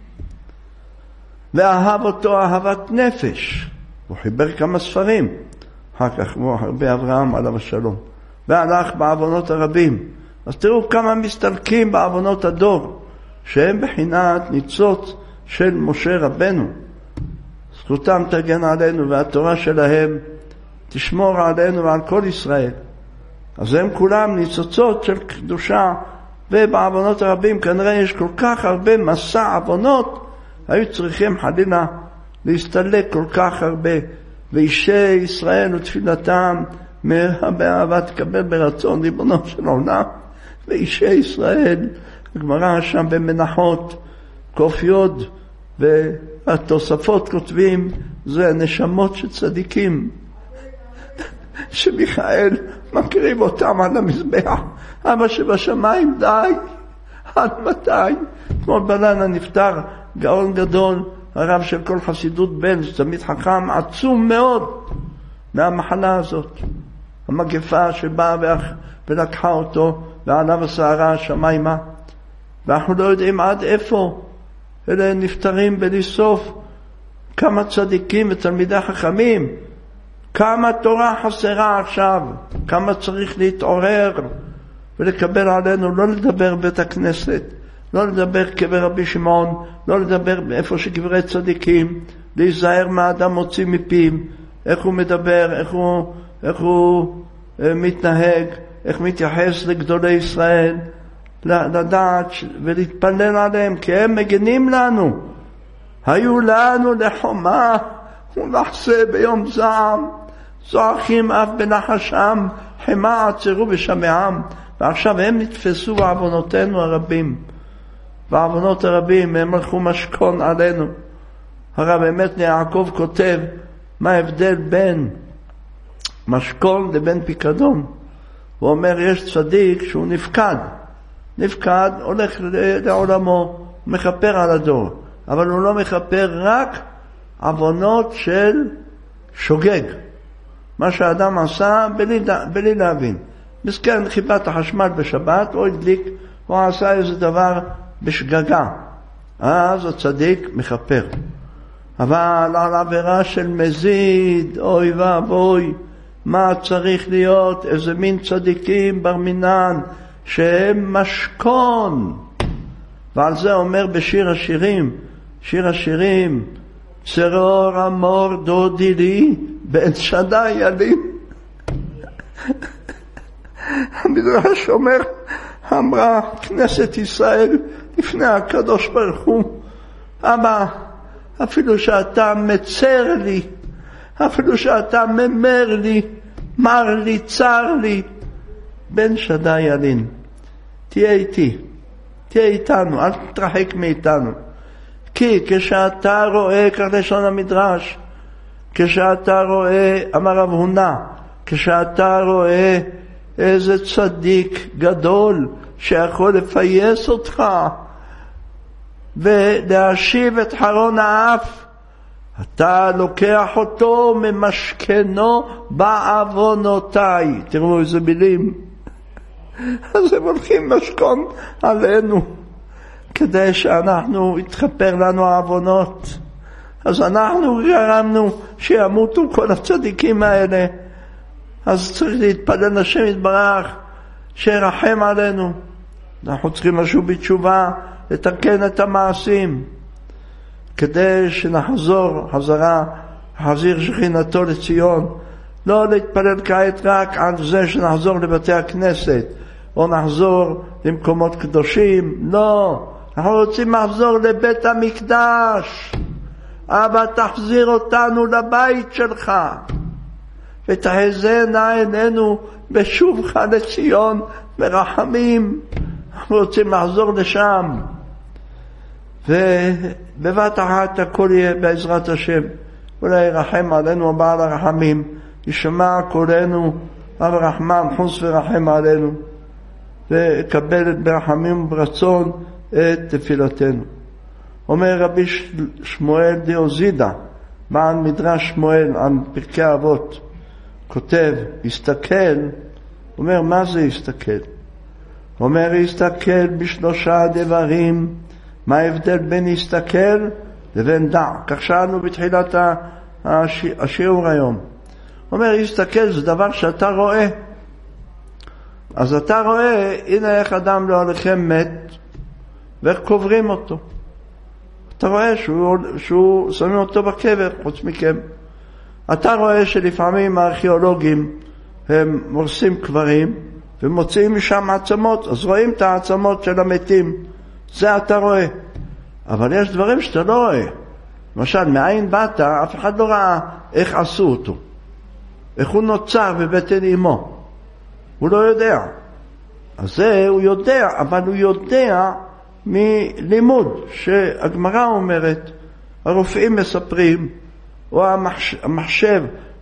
ואהב אותו אהבת נפש. הוא חיבר כמה ספרים. אחר כך כמו הרבה אברהם עליו השלום. והלך בעוונות הרבים. אז תראו כמה מסתלקים בעוונות הדור, שהם בחינת ניצוץ של משה רבנו. זכותם תגן עלינו, והתורה שלהם תשמור עלינו ועל כל ישראל. אז הם כולם ניצוצות של קדושה, ובעוונות הרבים כנראה יש כל כך הרבה מסע עוונות, היו צריכים חלילה להסתלק כל כך הרבה. ואישי ישראל ותפילתם מהרה באהבה תקבל ברצון ריבונו של עולם. ואישי ישראל, הגמרא שם במנחות קוף יוד, והתוספות כותבים, זה נשמות של צדיקים שמיכאל מקריב אותם על המזבח. אבא שבשמיים, די, עד מתי? אתמול בלילה נפטר גאון גדול, הרב של כל חסידות בן, תלמיד חכם עצום מאוד מהמחלה הזאת, המגפה שבאה ולקחה אותו ועליו הסערה השמיימה, ואנחנו לא יודעים עד איפה. אלה נפטרים בלי סוף. כמה צדיקים ותלמידי חכמים, כמה תורה חסרה עכשיו, כמה צריך להתעורר ולקבל עלינו, לא לדבר בית הכנסת, לא לדבר קבר רבי שמעון, לא לדבר איפה שקברי צדיקים, להיזהר מה אדם מוציא מפיו, איך הוא מדבר, איך הוא מתנהג, איך מתייחס לגדולי ישראל, לדעת ולהתפלל עליהם, כי הם מגנים לנו. היו לנו לחומה ולחסה ביום זעם, זועקים אף בנחשם, חמה עצרו בשמעם. ועכשיו הם נתפסו בעוונותינו הרבים, בעוונות הרבים הם הלכו משכון עלינו. הרב אמת יעקב כותב מה ההבדל בין משכון לבין פיקדון. הוא אומר יש צדיק שהוא נפקד, הולך לעולמו, מחפר על הדור, אבל הוא לא מחפר רק עוונות של שוגג, מה שהאדם עשה בלי להבין. מסכן חיבת החשמל בשבת, או הדליק, או עשה איזה דבר בשגגה, אז הצדיק מחפר. אבל על עבירה של מזיד, אוי ואבוי, מה צריך להיות? איזה מין צדיקים בר מינן שהם משכון. ועל זה אומר בשיר השירים, צרור אמור דודי לי בן שדי ילין. המדרש אומר, אמרה כנסת ישראל לפני הקדוש ברוך הוא, אבא, אפילו שאתה מצר לי, אפילו שאתה ממר לי, מר לי, צר לי, בן שדי ילין, תהיה איתי, תהיה איתנו, אל תתרחק מאיתנו. כי כשאתה רואה, כך לשון המדרש, כשאתה רואה, אמר רב הונא, כשאתה רואה איזה צדיק גדול שיכול לפייס אותך ולהשיב את חרון האף, אתה לוקח אותו ממשכנו בעוונותיי. תראו איזה מילים. אז הם הולכים משכון עלינו כדי שאנחנו יתחפר לנו העוונות. אז אנחנו גרמנו שימותו כל הצדיקים האלה. אז צריך להתפלל לשם יתברך שירחם עלינו. אנחנו צריכים לשוב בתשובה, לתקן את המעשים, כדי שנחזור חזרה, חזיר שכינתו לציון. לא להתפלל כעת רק על זה שנחזור לבתי הכנסת, או נחזור למקומות קדושים. לא, אנחנו רוצים לחזור לבית המקדש. אבא, תחזיר אותנו לבית שלך, ותחזינה עינינו בשובך לציון ברחמים. אנחנו רוצים לחזור לשם, ובבת אחת הכל יהיה בעזרת השם. אולי ירחם עלינו בעל הרחמים, ישמע קולנו, אב רחמן חוס ורחם עלינו, וקבל ברחמים וברצון את תפילתנו. אומר רבי שמואל דיוזידה, בעל מדרש שמואל על פרקי אבות, כותב, הסתכל, אומר מה זה הסתכל? אומר הסתכל בשלושה דברים. מה ההבדל בין הסתכל לבין דע? כך שאלנו בתחילת השיעור היום. אומר הסתכל זה דבר שאתה רואה. אז אתה רואה, הנה איך אדם לא הולכם מת ואיך קוברים אותו. אתה רואה שהוא שמים אותו בקבר חוץ מכם. אתה רואה שלפעמים הארכיאולוגים הם מורסים קברים ומוצאים משם עצמות, אז רואים את העצמות של המתים, זה אתה רואה. אבל יש דברים שאתה לא רואה. למשל, מאין באת, אף אחד לא ראה איך עשו אותו, איך הוא נוצר בבטן אמו, הוא לא יודע. אז זה הוא יודע, אבל הוא יודע מלימוד שהגמרא אומרת, הרופאים מספרים, או המחשב,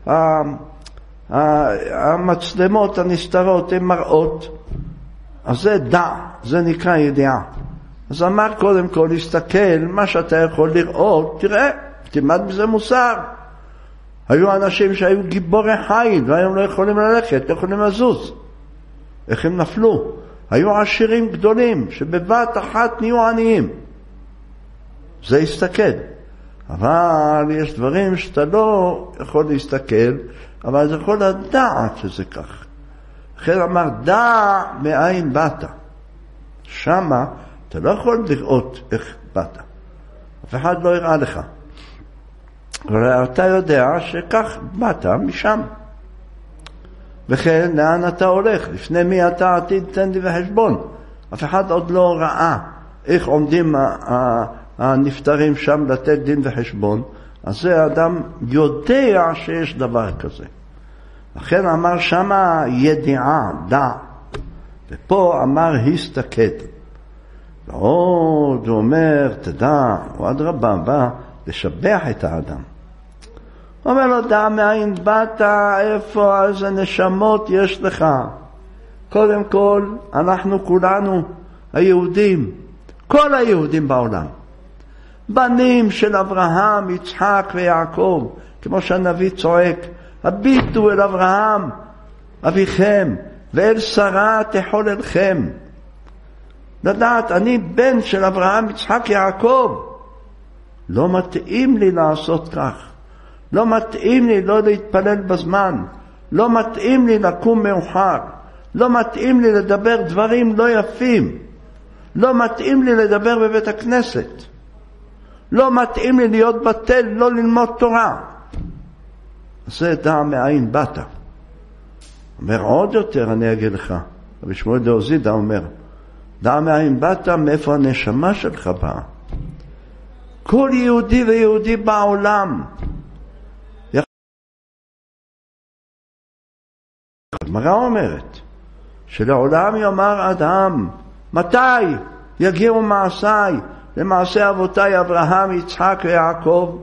המצלמות הנסתרות הן מראות, אז זה דע, זה נקרא ידיעה. אז אמר קודם כל, להסתכל, מה שאתה יכול לראות, תראה, תלמד בזה מוסר. היו אנשים שהיו גיבורי חיל, והיום לא יכולים ללכת, לא יכולים לזוז. איך הם נפלו? היו עשירים גדולים, שבבת אחת נהיו עניים. זה הסתכל. אבל יש דברים שאתה לא יכול להסתכל, אבל אתה יכול לדעת שזה כך. לכן אמר, דע מאין באת. שמה אתה לא יכול לראות איך באת. אף אחד לא יראה לך. אבל אתה יודע שכך באת משם. וכן, לאן אתה הולך? לפני מי אתה עתיד תן לי בחשבון. אף אחד עוד לא ראה איך עומדים הנפטרים שם לתת דין וחשבון. אז זה האדם יודע שיש דבר כזה. לכן אמר שמה ידיעה, דע. ופה אמר הסתכל. ועוד הוא אומר, תדע, הוא עד רבה בא לשבח את האדם. הוא אומר לו, דע מאין באת, איפה, איזה נשמות יש לך. קודם כל, אנחנו כולנו היהודים, כל היהודים בעולם, בנים של אברהם, יצחק ויעקב, כמו שהנביא צועק, הביטו אל אברהם, אביכם, ואל שרה תחוללכם. לדעת, אני בן של אברהם, יצחק, יעקב. לא מתאים לי לעשות כך. לא מתאים לי לא להתפלל בזמן. לא מתאים לי לקום מאוחר. לא מתאים לי לדבר דברים לא יפים. לא מתאים לי לדבר בבית הכנסת. לא מתאים לי להיות בטל, לא ללמוד תורה. זה דע מאין באת. אומר עוד יותר, אני אגיד לך. רבי שמואל דאוזידא אומר, דע מאין באת, מאיפה הנשמה שלך באה. כל יהודי ויהודי בעולם. הגמרא אומרת, שלעולם יאמר אדם, מתי יגיעו מעשיי למעשה אבותיי אברהם, יצחק ויעקב?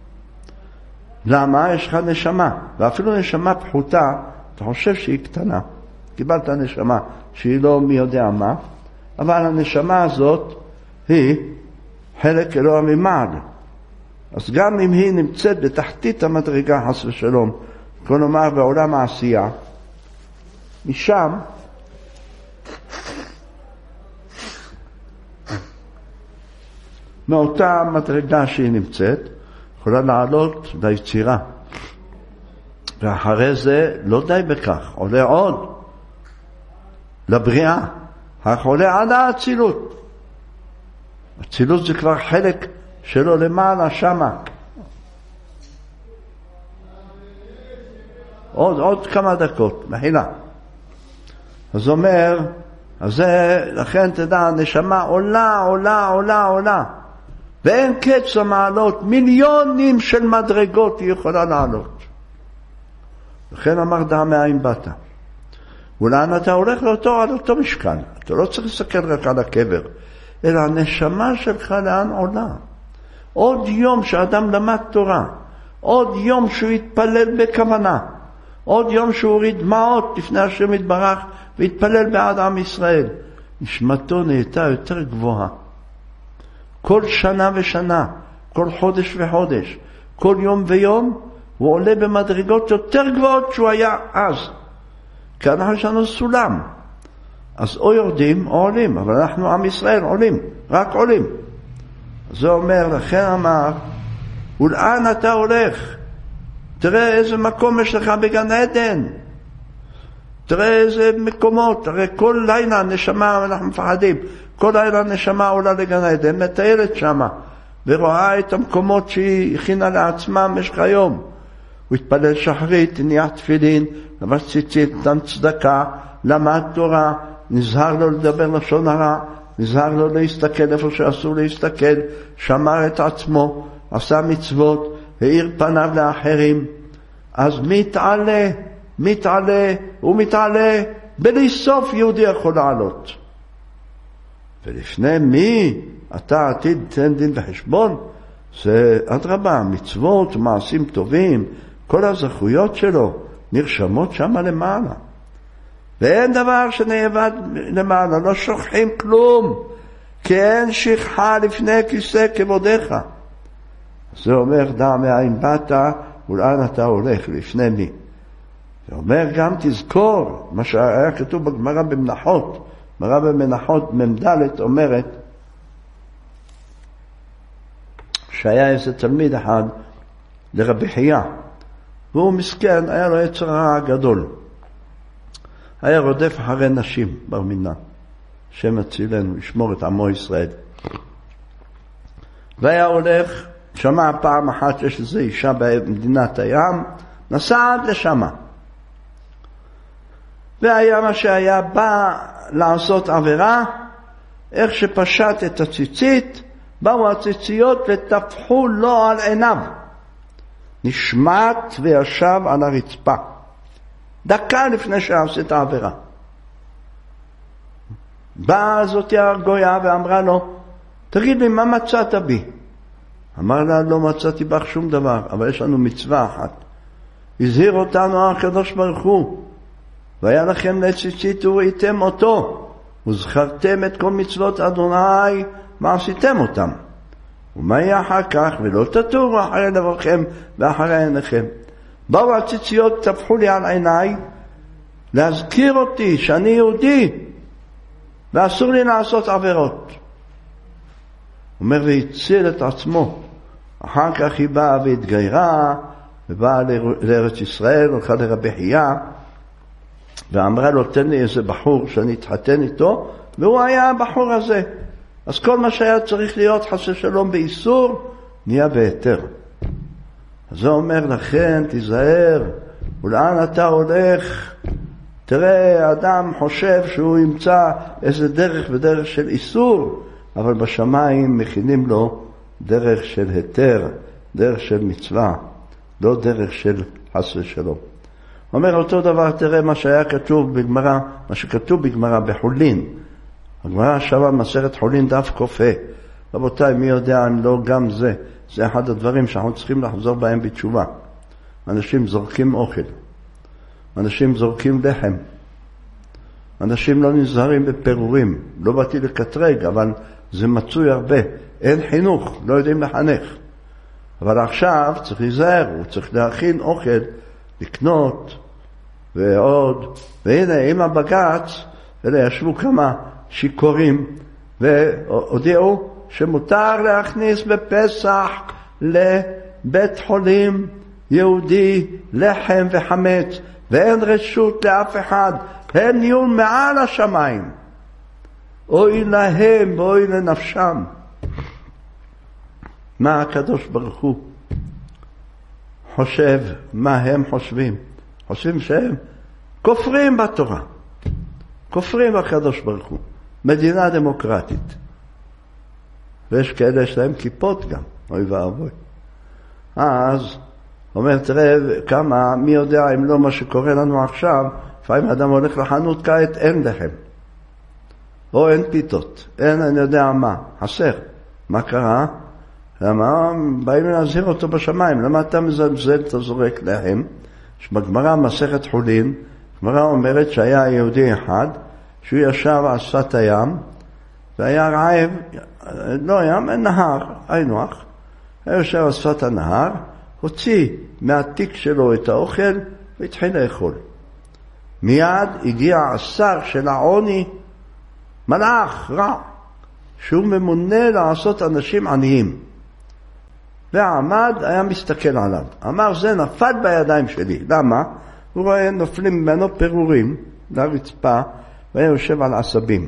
למה? יש לך נשמה, ואפילו נשמה פחותה, אתה חושב שהיא קטנה. קיבלת נשמה שהיא לא מי יודע מה, אבל הנשמה הזאת היא חלק אלוה ממעל. אז גם אם היא נמצאת בתחתית המדרגה חס ושלום, כלומר בעולם העשייה, משם מאותה מדרגה שהיא נמצאת, יכולה לעלות ליצירה. ואחרי זה לא די בכך, עולה עוד לבריאה. עולה עד האצילות. אצילות זה כבר חלק שלו למעלה שמה. עוד כמה דקות, מחילה. אז אומר, אז זה, לכן תדע, הנשמה עולה. ואין קץ המעלות, מיליונים של מדרגות היא יכולה לעלות. לכן אמר דע מאין באת. ולאן אתה הולך על אותו משקל. אתה לא צריך לסתכל רק על הקבר, אלא הנשמה שלך לאן עולה. עוד יום שאדם למד תורה, עוד יום שהוא יתפלל בכוונה, עוד יום שהוא הוריד דמעות לפני השם יתברך והתפלל בעד עם ישראל, נשמתו נהייתה יותר גבוהה. כל שנה ושנה, כל חודש וחודש, כל יום ויום, הוא עולה במדרגות יותר גבוהות שהוא היה אז. כי אנחנו יש לנו סולם. אז או יורדים או עולים, אבל אנחנו עם ישראל עולים, רק עולים. זה אומר, לכן אמר, ולאן אתה הולך? תראה איזה מקום יש לך בגן עדן. תראה איזה מקומות, הרי כל לילה נשמה, אנחנו מפחדים, כל לילה נשמה עולה לגן עדן, מטיילת שמה, ורואה את המקומות שהיא הכינה לעצמה במשך היום. הוא התפלל שחרית, הניח תפילין, לבש ציצית, נתן צדקה, למד תורה, נזהר לו לדבר לשון הרע, נזהר לו להסתכל איפה שאסור להסתכל, שמר את עצמו, עשה מצוות, האיר פניו לאחרים. אז מתעלה, בלי סוף יהודי יכול לעלות. ולפני מי אתה עתיד תן דין וחשבון? זה אדרבה, מצוות, מעשים טובים, כל הזכויות שלו נרשמות שם למעלה. ואין דבר שנאבד למעלה, לא שוכחים כלום, כי אין שכחה לפני כיסא כבודיך. זה אומר, דע מאין באת ולאן אתה הולך, לפני מי. זה אומר גם תזכור, מה שהיה כתוב בגמרא במנחות, גמרא במנחות ממדלת אומרת, שהיה איזה תלמיד אחד לרבי חייא, והוא מסכן, היה לו יצר רע גדול. היה רודף אחרי נשים בר מינן, שם הצילנו, ישמור את עמו ישראל. והיה הולך, שמע פעם אחת שיש איזו אישה במדינת הים, נסע עד לשמה. והיה מה שהיה בא לעשות עבירה, איך שפשט את הציצית, באו הציציות וטפחו לו על עיניו. נשמט וישב על הרצפה. דקה לפני שעשה את העבירה. באה זאתי הגויה ואמרה לו, תגיד לי, מה מצאת בי? אמר לה, לא מצאתי בך שום דבר, אבל יש לנו מצווה אחת. הזהיר אותנו הקדוש ברוך הוא, והיה לכם לציצית וראיתם אותו, וזכרתם את כל מצוות אדוני, מה עשיתם אותם? ומה יהיה אחר כך? ולא תטורו אחרי לברכם ואחרי עיניכם. באו הציציות, טפחו לי על עיניי, להזכיר אותי שאני יהודי, ואסור לי לעשות עבירות. הוא אומר, והציל את עצמו. אחר כך היא באה והתגיירה, ובאה לארץ ישראל, הולכה לרבי חייא, ואמרה לו, תן לי איזה בחור שאני אתחתן איתו, והוא היה הבחור הזה. אז כל מה שהיה צריך להיות חס ושלום באיסור, נהיה בהיתר. אז זה אומר לכן, תיזהר, ולאן אתה הולך? תראה, אדם חושב שהוא ימצא איזה דרך ודרך של איסור, אבל בשמיים מכינים לו דרך של היתר, דרך של מצווה, לא דרך של חס ושלום. אומר אותו דבר, תראה מה שהיה כתוב בגמרא, מה שכתוב בגמרא בחולין. הגמרא שווה מסכת חולין דף קופה. רבותיי, מי יודע אם לא גם זה אחד הדברים שאנחנו צריכים לחזור בהם בתשובה. אנשים זורקים אוכל, אנשים זורקים לחם, אנשים לא נזהרים בפירורים. לא באתי לקטרג, אבל זה מצוי הרבה. אין חינוך, לא יודעים לחנך. אבל עכשיו צריך להיזהר, הוא צריך להכין אוכל, לקנות ועוד. והנה, עם הבג"ץ, אלה ישבו כמה שיקורים והודיעו שמותר להכניס בפסח לבית חולים יהודי לחם וחמץ, ואין רשות לאף אחד. הם נהיו מעל השמיים. אוי להם ואוי לנפשם. מה הקדוש ברוך הוא חושב? מה הם חושבים? חושבים שהם כופרים בתורה, כופרים בקדוש ברוך הוא. מדינה דמוקרטית, ויש כאלה שלהם כיפות גם, אוי ואבוי. אז אומר, תראה כמה, מי יודע אם לא מה שקורה לנו עכשיו, לפעמים אדם הולך לחנות כעת, אין לחם, או אין פיתות, אין אני יודע מה, חסר. מה קרה? למה? באים להזהיר אותו בשמיים, למה אתה מזלזל, אתה זורק לחם? שבגמרא מסכת חולין, גמרא אומרת שהיה יהודי אחד, שהוא ישב על שפת הים, והיה רעב, לא ים, נהר, אינוח, היה יושב על שפת הנהר, הוציא מהתיק שלו את האוכל, והתחיל לאכול. מיד הגיע השר של העוני, מלאך רע, שהוא ממונה לעשות אנשים עניים. והעמד היה מסתכל עליו. אמר, זה נפל בידיים שלי. למה? הוא רואה נופלים ממנו פירורים לרצפה, והיה יושב על עשבים.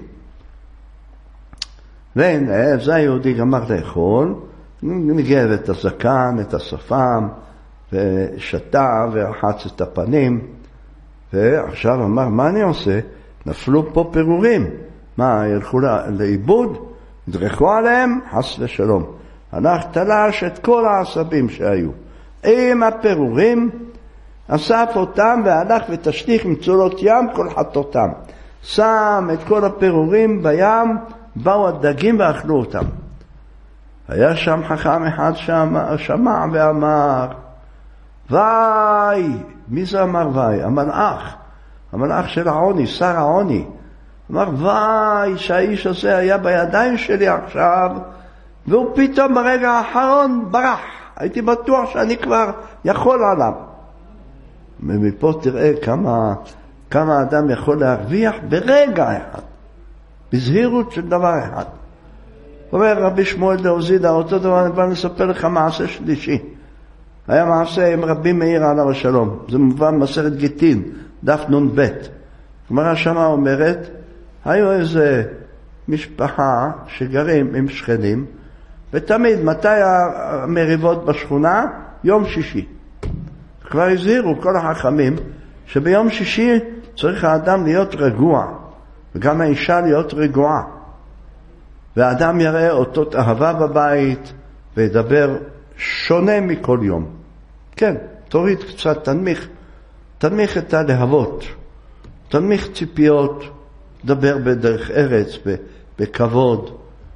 והנה, זה היהודי גמר לאכול, ניגב את הזקן, את השפם, ושתה ורחץ את הפנים, ועכשיו אמר, מה אני עושה? נפלו פה פירורים. מה, ילכו לאיבוד? ידרכו עליהם? חס ושלום. הלך תלש את כל העשבים שהיו. עם הפירורים, אסף אותם והלך ותשליך מצולות ים כל חטאותם. שם את כל הפירורים בים, באו הדגים ואכלו אותם. היה שם חכם אחד שמע ואמר, וואי, מי זה אמר וואי? המלאך של העוני, שר העוני. אמר, וואי, שהאיש הזה היה בידיים שלי עכשיו, והוא פתאום ברגע האחרון ברח. הייתי בטוח שאני כבר יכול עליו. ומפה תראה כמה אדם יכול להרוויח ברגע אחד, בזהירות של דבר אחד. אומר רבי שמואל דאוזידא, אותו דבר אני בא לספר לך מעשה שלישי. היה מעשה עם רבי מאיר עליו השלום. זה מובן מסכת גיטין, דף נ"ב. הגמרא שמה אומרת, היו איזה משפחה שגרים עם שכנים, ותמיד מתי המריבות בשכונה? יום שישי. כבר הזהירו כל החכמים שביום שישי צריך האדם להיות רגוע, וגם האישה להיות רגועה. והאדם יראה אותות אהבה בבית וידבר שונה מכל יום. כן, תוריד קצת, תנמיך את הלהבות, תנמיך ציפיות, דבר בדרך ארץ, בכבוד.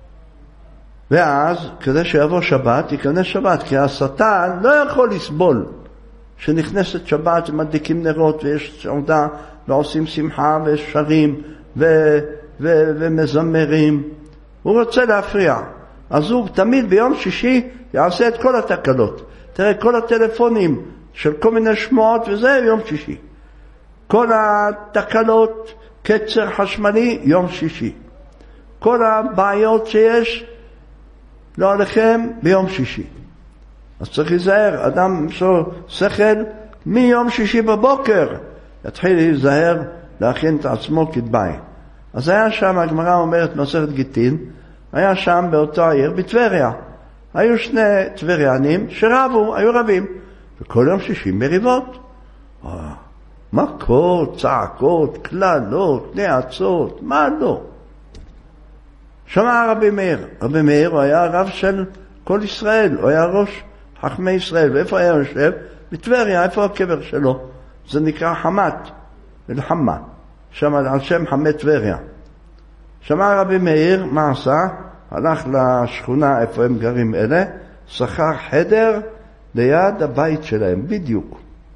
ואז, כדי שיבוא שבת, ייכנס שבת, כי השטן לא יכול לסבול שנכנסת שבת ומדליקים נרות ויש סעודה ועושים שמחה ושרים ומזמרים. הוא רוצה להפריע. אז הוא תמיד ביום שישי יעשה את כל התקלות. תראה, כל הטלפונים של כל מיני שמועות וזה יום שישי. כל התקלות, קצר חשמלי, יום שישי. כל הבעיות שיש, לא עליכם, ביום שישי. אז צריך להיזהר, אדם שכל מיום שישי בבוקר, יתחיל להיזהר להכין את עצמו כדבעי. אז היה שם, הגמרא אומרת מסכת גיטין, היה שם באותו העיר, בטבריה. היו שני טבריינים שרבו, היו רבים. וכל יום שישי מריבות. מכות, צעקות, כללות, נאצות, מה לא? שמע רבי מאיר. רבי מאיר הוא היה הרב של כל ישראל, הוא היה ראש חכמי ישראל. ואיפה היה יושב? בטבריה, איפה הקבר שלו? זה נקרא חמת, מלחמה. שם על שם חמת טבריה. שמע רבי מאיר, מה עשה? הלך לשכונה איפה הם גרים אלה, שכר חדר ליד הבית שלהם, בדיוק.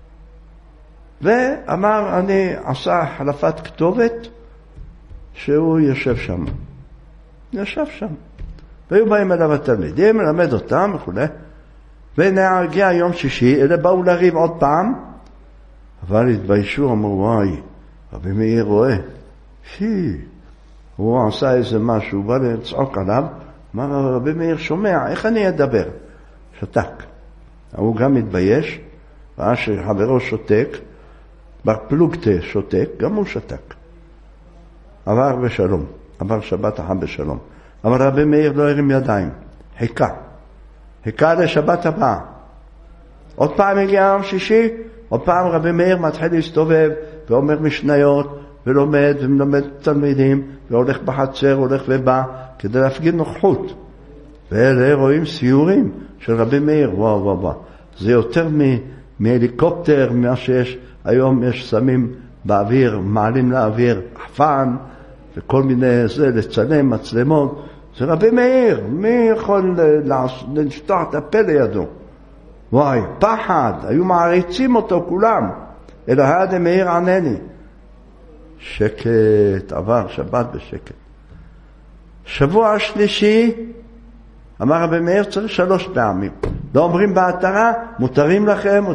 ואמר, אני עשה החלפת כתובת שהוא יושב שם. ישב שם. והיו באים אליו התלמידים, ללמד אותם וכו'. ונהגיע יום שישי, אלה באו לריב עוד פעם, אבל התביישו, אמרו, וואי, רבי מאיר רואה, הוא עשה איזה משהו, בא לצעוק עליו, אמר, רבי מאיר שומע, איך אני אדבר? שתק. הוא גם מתבייש, ראה שחברו שותק, בר פלוגתא שותק, גם הוא שתק. עבר בשלום, עבר שבת אחת בשלום. אבל רבי מאיר לא הרים ידיים, חיכה לשבת הבאה. עוד פעם הגיע יום שישי, עוד פעם רבי מאיר מתחיל להסתובב, ואומר משניות, ולומד, ומלמד תלמידים, והולך בחצר, הולך ובא, כדי להפגין נוכחות. ואלה רואים סיורים של רבי מאיר, וואו. זה יותר מהליקופטר, מה שיש, היום יש שמים באוויר, מעלים לאוויר, חפן, וכל מיני זה, לצלם, מצלמות. זה רבי מאיר, מי יכול לשטוח את הפה לידו? וואי, פחד, היו מעריצים אותו כולם. אלא היה מאיר ענני. שקט, עבר שבת בשקט. שבוע השלישי, אמר רבי מאיר, צריך 3 פעמים. לא אומרים בהתרה, מותרים לכם.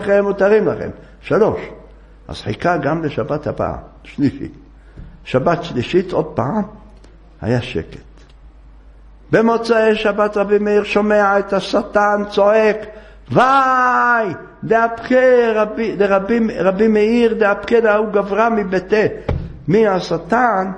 3. אז חיכה גם לשבת הבאה, שלישית. שבת שלישית עוד פעם, היה שקט. במוצאי שבת רבי מאיר שומע את השטן צועק, וואי, רבי מאיר דאפקה להוא גברה מביתה. מי השטן?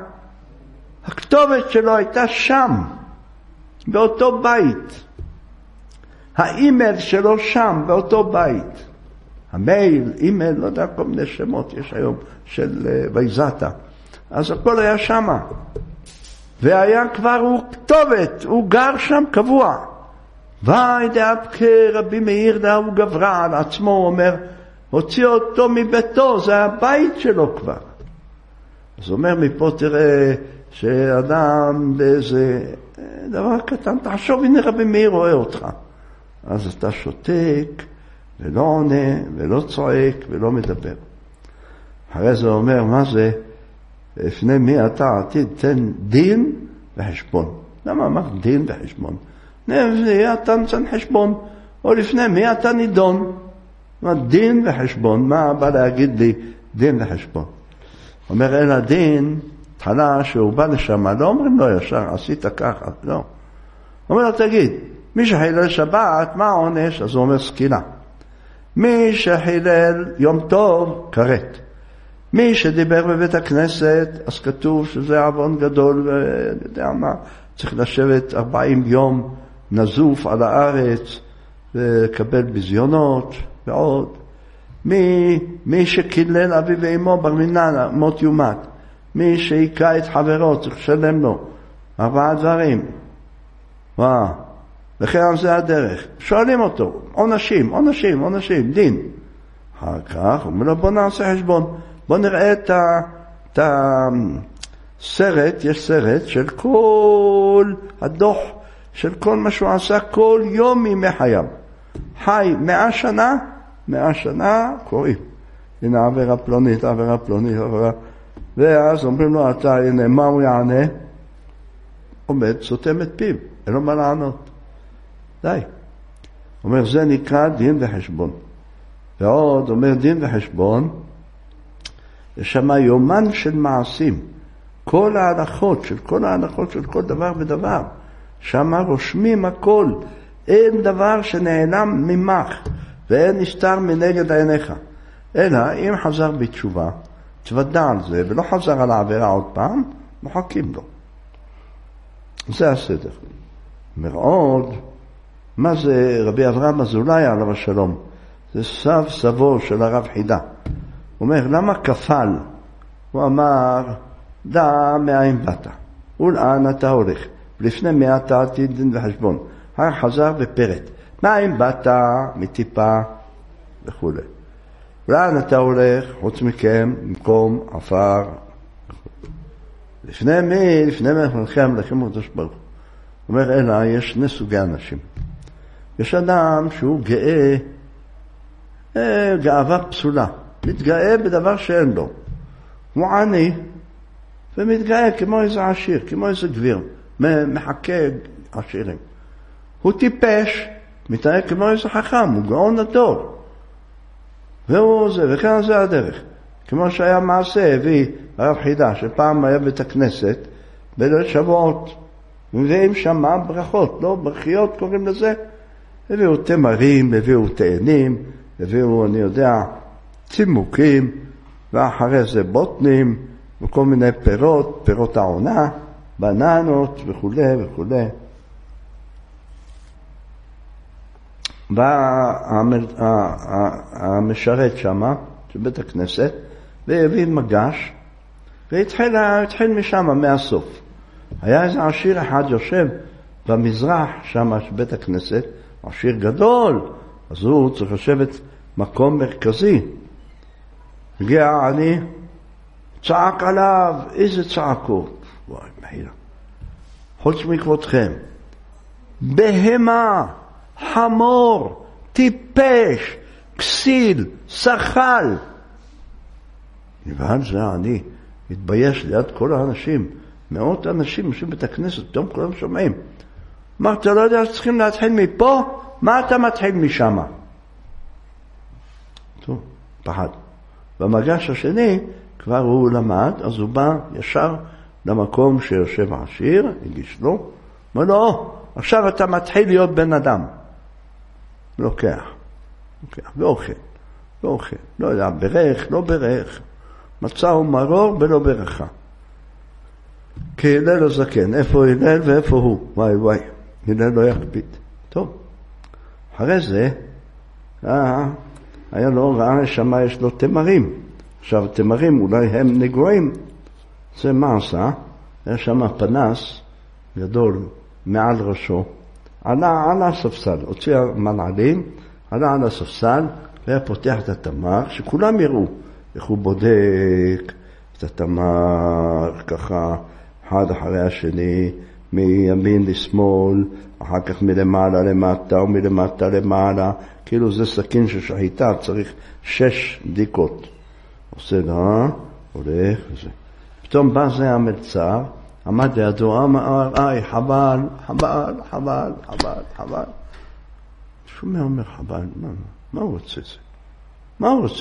הכתובת שלו הייתה שם, באותו בית. האימייל שלו שם, באותו בית. המייל, אימייל, לא יודע, כל מיני שמות יש היום של וייזתה. אז הכל היה שם. והיה כבר, הוא כתובת, הוא גר שם קבוע. וידאבקה רבי מאיר דאו גברה על עצמו, הוא אומר, הוציא אותו מביתו, זה הבית שלו כבר. אז הוא אומר, מפה תראה שאדם באיזה דבר קטן, תחשוב, הנה רבי מאיר רואה אותך. אז אתה שותק, ולא עונה, ולא צועק, ולא מדבר. אחרי זה אומר, מה זה? לפני מי אתה תיתן דין וחשבון. למה אמר דין וחשבון? לפני אתה נצן חשבון, או לפני מי אתה נידון. מה דין וחשבון? מה בא להגיד לי דין וחשבון? אומר אל הדין, תחלה שהוא בא לשם, לא אומרים לו ישר, עשית ככה, לא. אומר לו, תגיד, מי שחילל שבת, מה העונש? אז הוא אומר סקילה. מי שחילל יום טוב, כרת. מי שדיבר בבית הכנסת, אז כתוב שזה עוון גדול, ואני יודע מה, צריך לשבת 40 יום נזוף על הארץ, וקבל בזיונות, ועוד. מי שקילל אבי ואמו בר מינן, מות יומת. מי שיקע את חברו, צריך לשלם לו. 4 דברים. וכן זה הדרך. שואלים אותו, עונשים, דין. אחר כך, הוא אומר לו, בוא נעשה חשבון. בוא נראה את הסרט, יש סרט של כל הדוח, של כל מה שהוא עשה כל יום מימי חייו. חי 100 שנה, קוראים. הנה עבירה פלונית, ואז אומרים לו, אתה, הנה, מה הוא יענה? עומד, סותם את פיו, אין לו מה לענות. די. אומר, זה נקרא דין וחשבון. ועוד אומר דין וחשבון, יש שם יומן של מעשים. כל ההלכות של כל דבר ודבר. שם רושמים הכל. אין דבר שנעלם ממך, ואין נסתר מנגד עיניך. אלא אם חזר בתשובה, תוודע על זה, ולא חזר על העבירה עוד פעם, מוחקים לו. זה הסדר. מאוד, מה זה רבי אברהם אזולאי עליו השלום? זה סבו של הרב חידה. הוא אומר, למה כפל? הוא אמר, דע מאין באת, ולאן אתה הולך? לפני 100 אתה עתיד דין וחשבון. חזר ופרט. מאין באת? מטיפה וכו'. לאן אתה הולך? חוץ מכם, מקום, עפר. לפני מי? לפני מלכם, לכם הקדוש ברוך הוא. אומר, אלא יש 2 סוגי אנשים. יש אדם שהוא גאה, גאווה פסולה. מתגאה בדבר שאין לו. הוא עני, ומתגאה כמו איזה עשיר, כמו איזה גביר. מחכה עשירים. הוא טיפש, מתנהג כמו איזה חכם, הוא גאון הדור. והוא זה, וכאן זה הדרך. כמו שהיה מעשה, הביא הרב חידה, שפעם היה בית הכנסת, בליל שבועות, מביאים שם ברכות, לא ברכיות קוראים לזה. הביאו תמרים, הביאו תאנים, הביאו, אני יודע, צימוקים, ואחרי זה בוטנים, וכל מיני פירות, פירות העונה, בננות וכו' וכו'. בא המשרת שמה, שבית הכנסת, והביא מגש, והתחיל משם מהסוף. היה איזה עשיר אחד יושב במזרח שמה של בית הכנסת, עשיר גדול, אז הוא צריך לשבת מקום מרכזי. הגיע אני, צעק עליו, איזה צעקות. וואי, מחילה. חוץ מכבודכם. בהמה, חמור, טיפש, כסיל, שחל. נבהל זה אני, מתבייש ליד כל האנשים. 100 אנשים יושבים בית הכנסת, פתאום כולם שומעים. מה, אתה לא יודע שצריכים להתחיל מפה? מה אתה מתחיל משם? טוב, פחד. במגש השני, כבר הוא למד, אז הוא בא ישר למקום שיושב העשיר, הגיש לו, אומר לו, עכשיו אתה מתחיל להיות בן אדם. לוקח, ואוכל, לא יודע, ברך, לא ברך, מצא ומרור ולא ברכה. כי הלל הזקן, איפה הלל ואיפה הוא? וואי, הלל לא יקפיד. טוב, אחרי זה, היה לו, ראה שמה יש לו תמרים. עכשיו, תמרים אולי הם נגועים. זה מה עשה? היה שם פנס גדול מעל ראשו. עלה על הספסל, הוציא מנעלים, עלה על הספסל, והיה פותח את התמר, שכולם יראו איך הוא בודק את התמר, ככה, אחד אחרי השני, מימין לשמאל, אחר כך מלמעלה למטה ומלמטה למעלה, כאילו זה סכין של שחיטה, צריך 6 בדיקות. עושה לה, הולך וזה. פתאום בא זה המלצר, עמד לידו, אמר, חבל, חבל, חבל, חבל, חבל. שומע אומר חבל, מה הוא רוצה זה? מה הוא רוצה?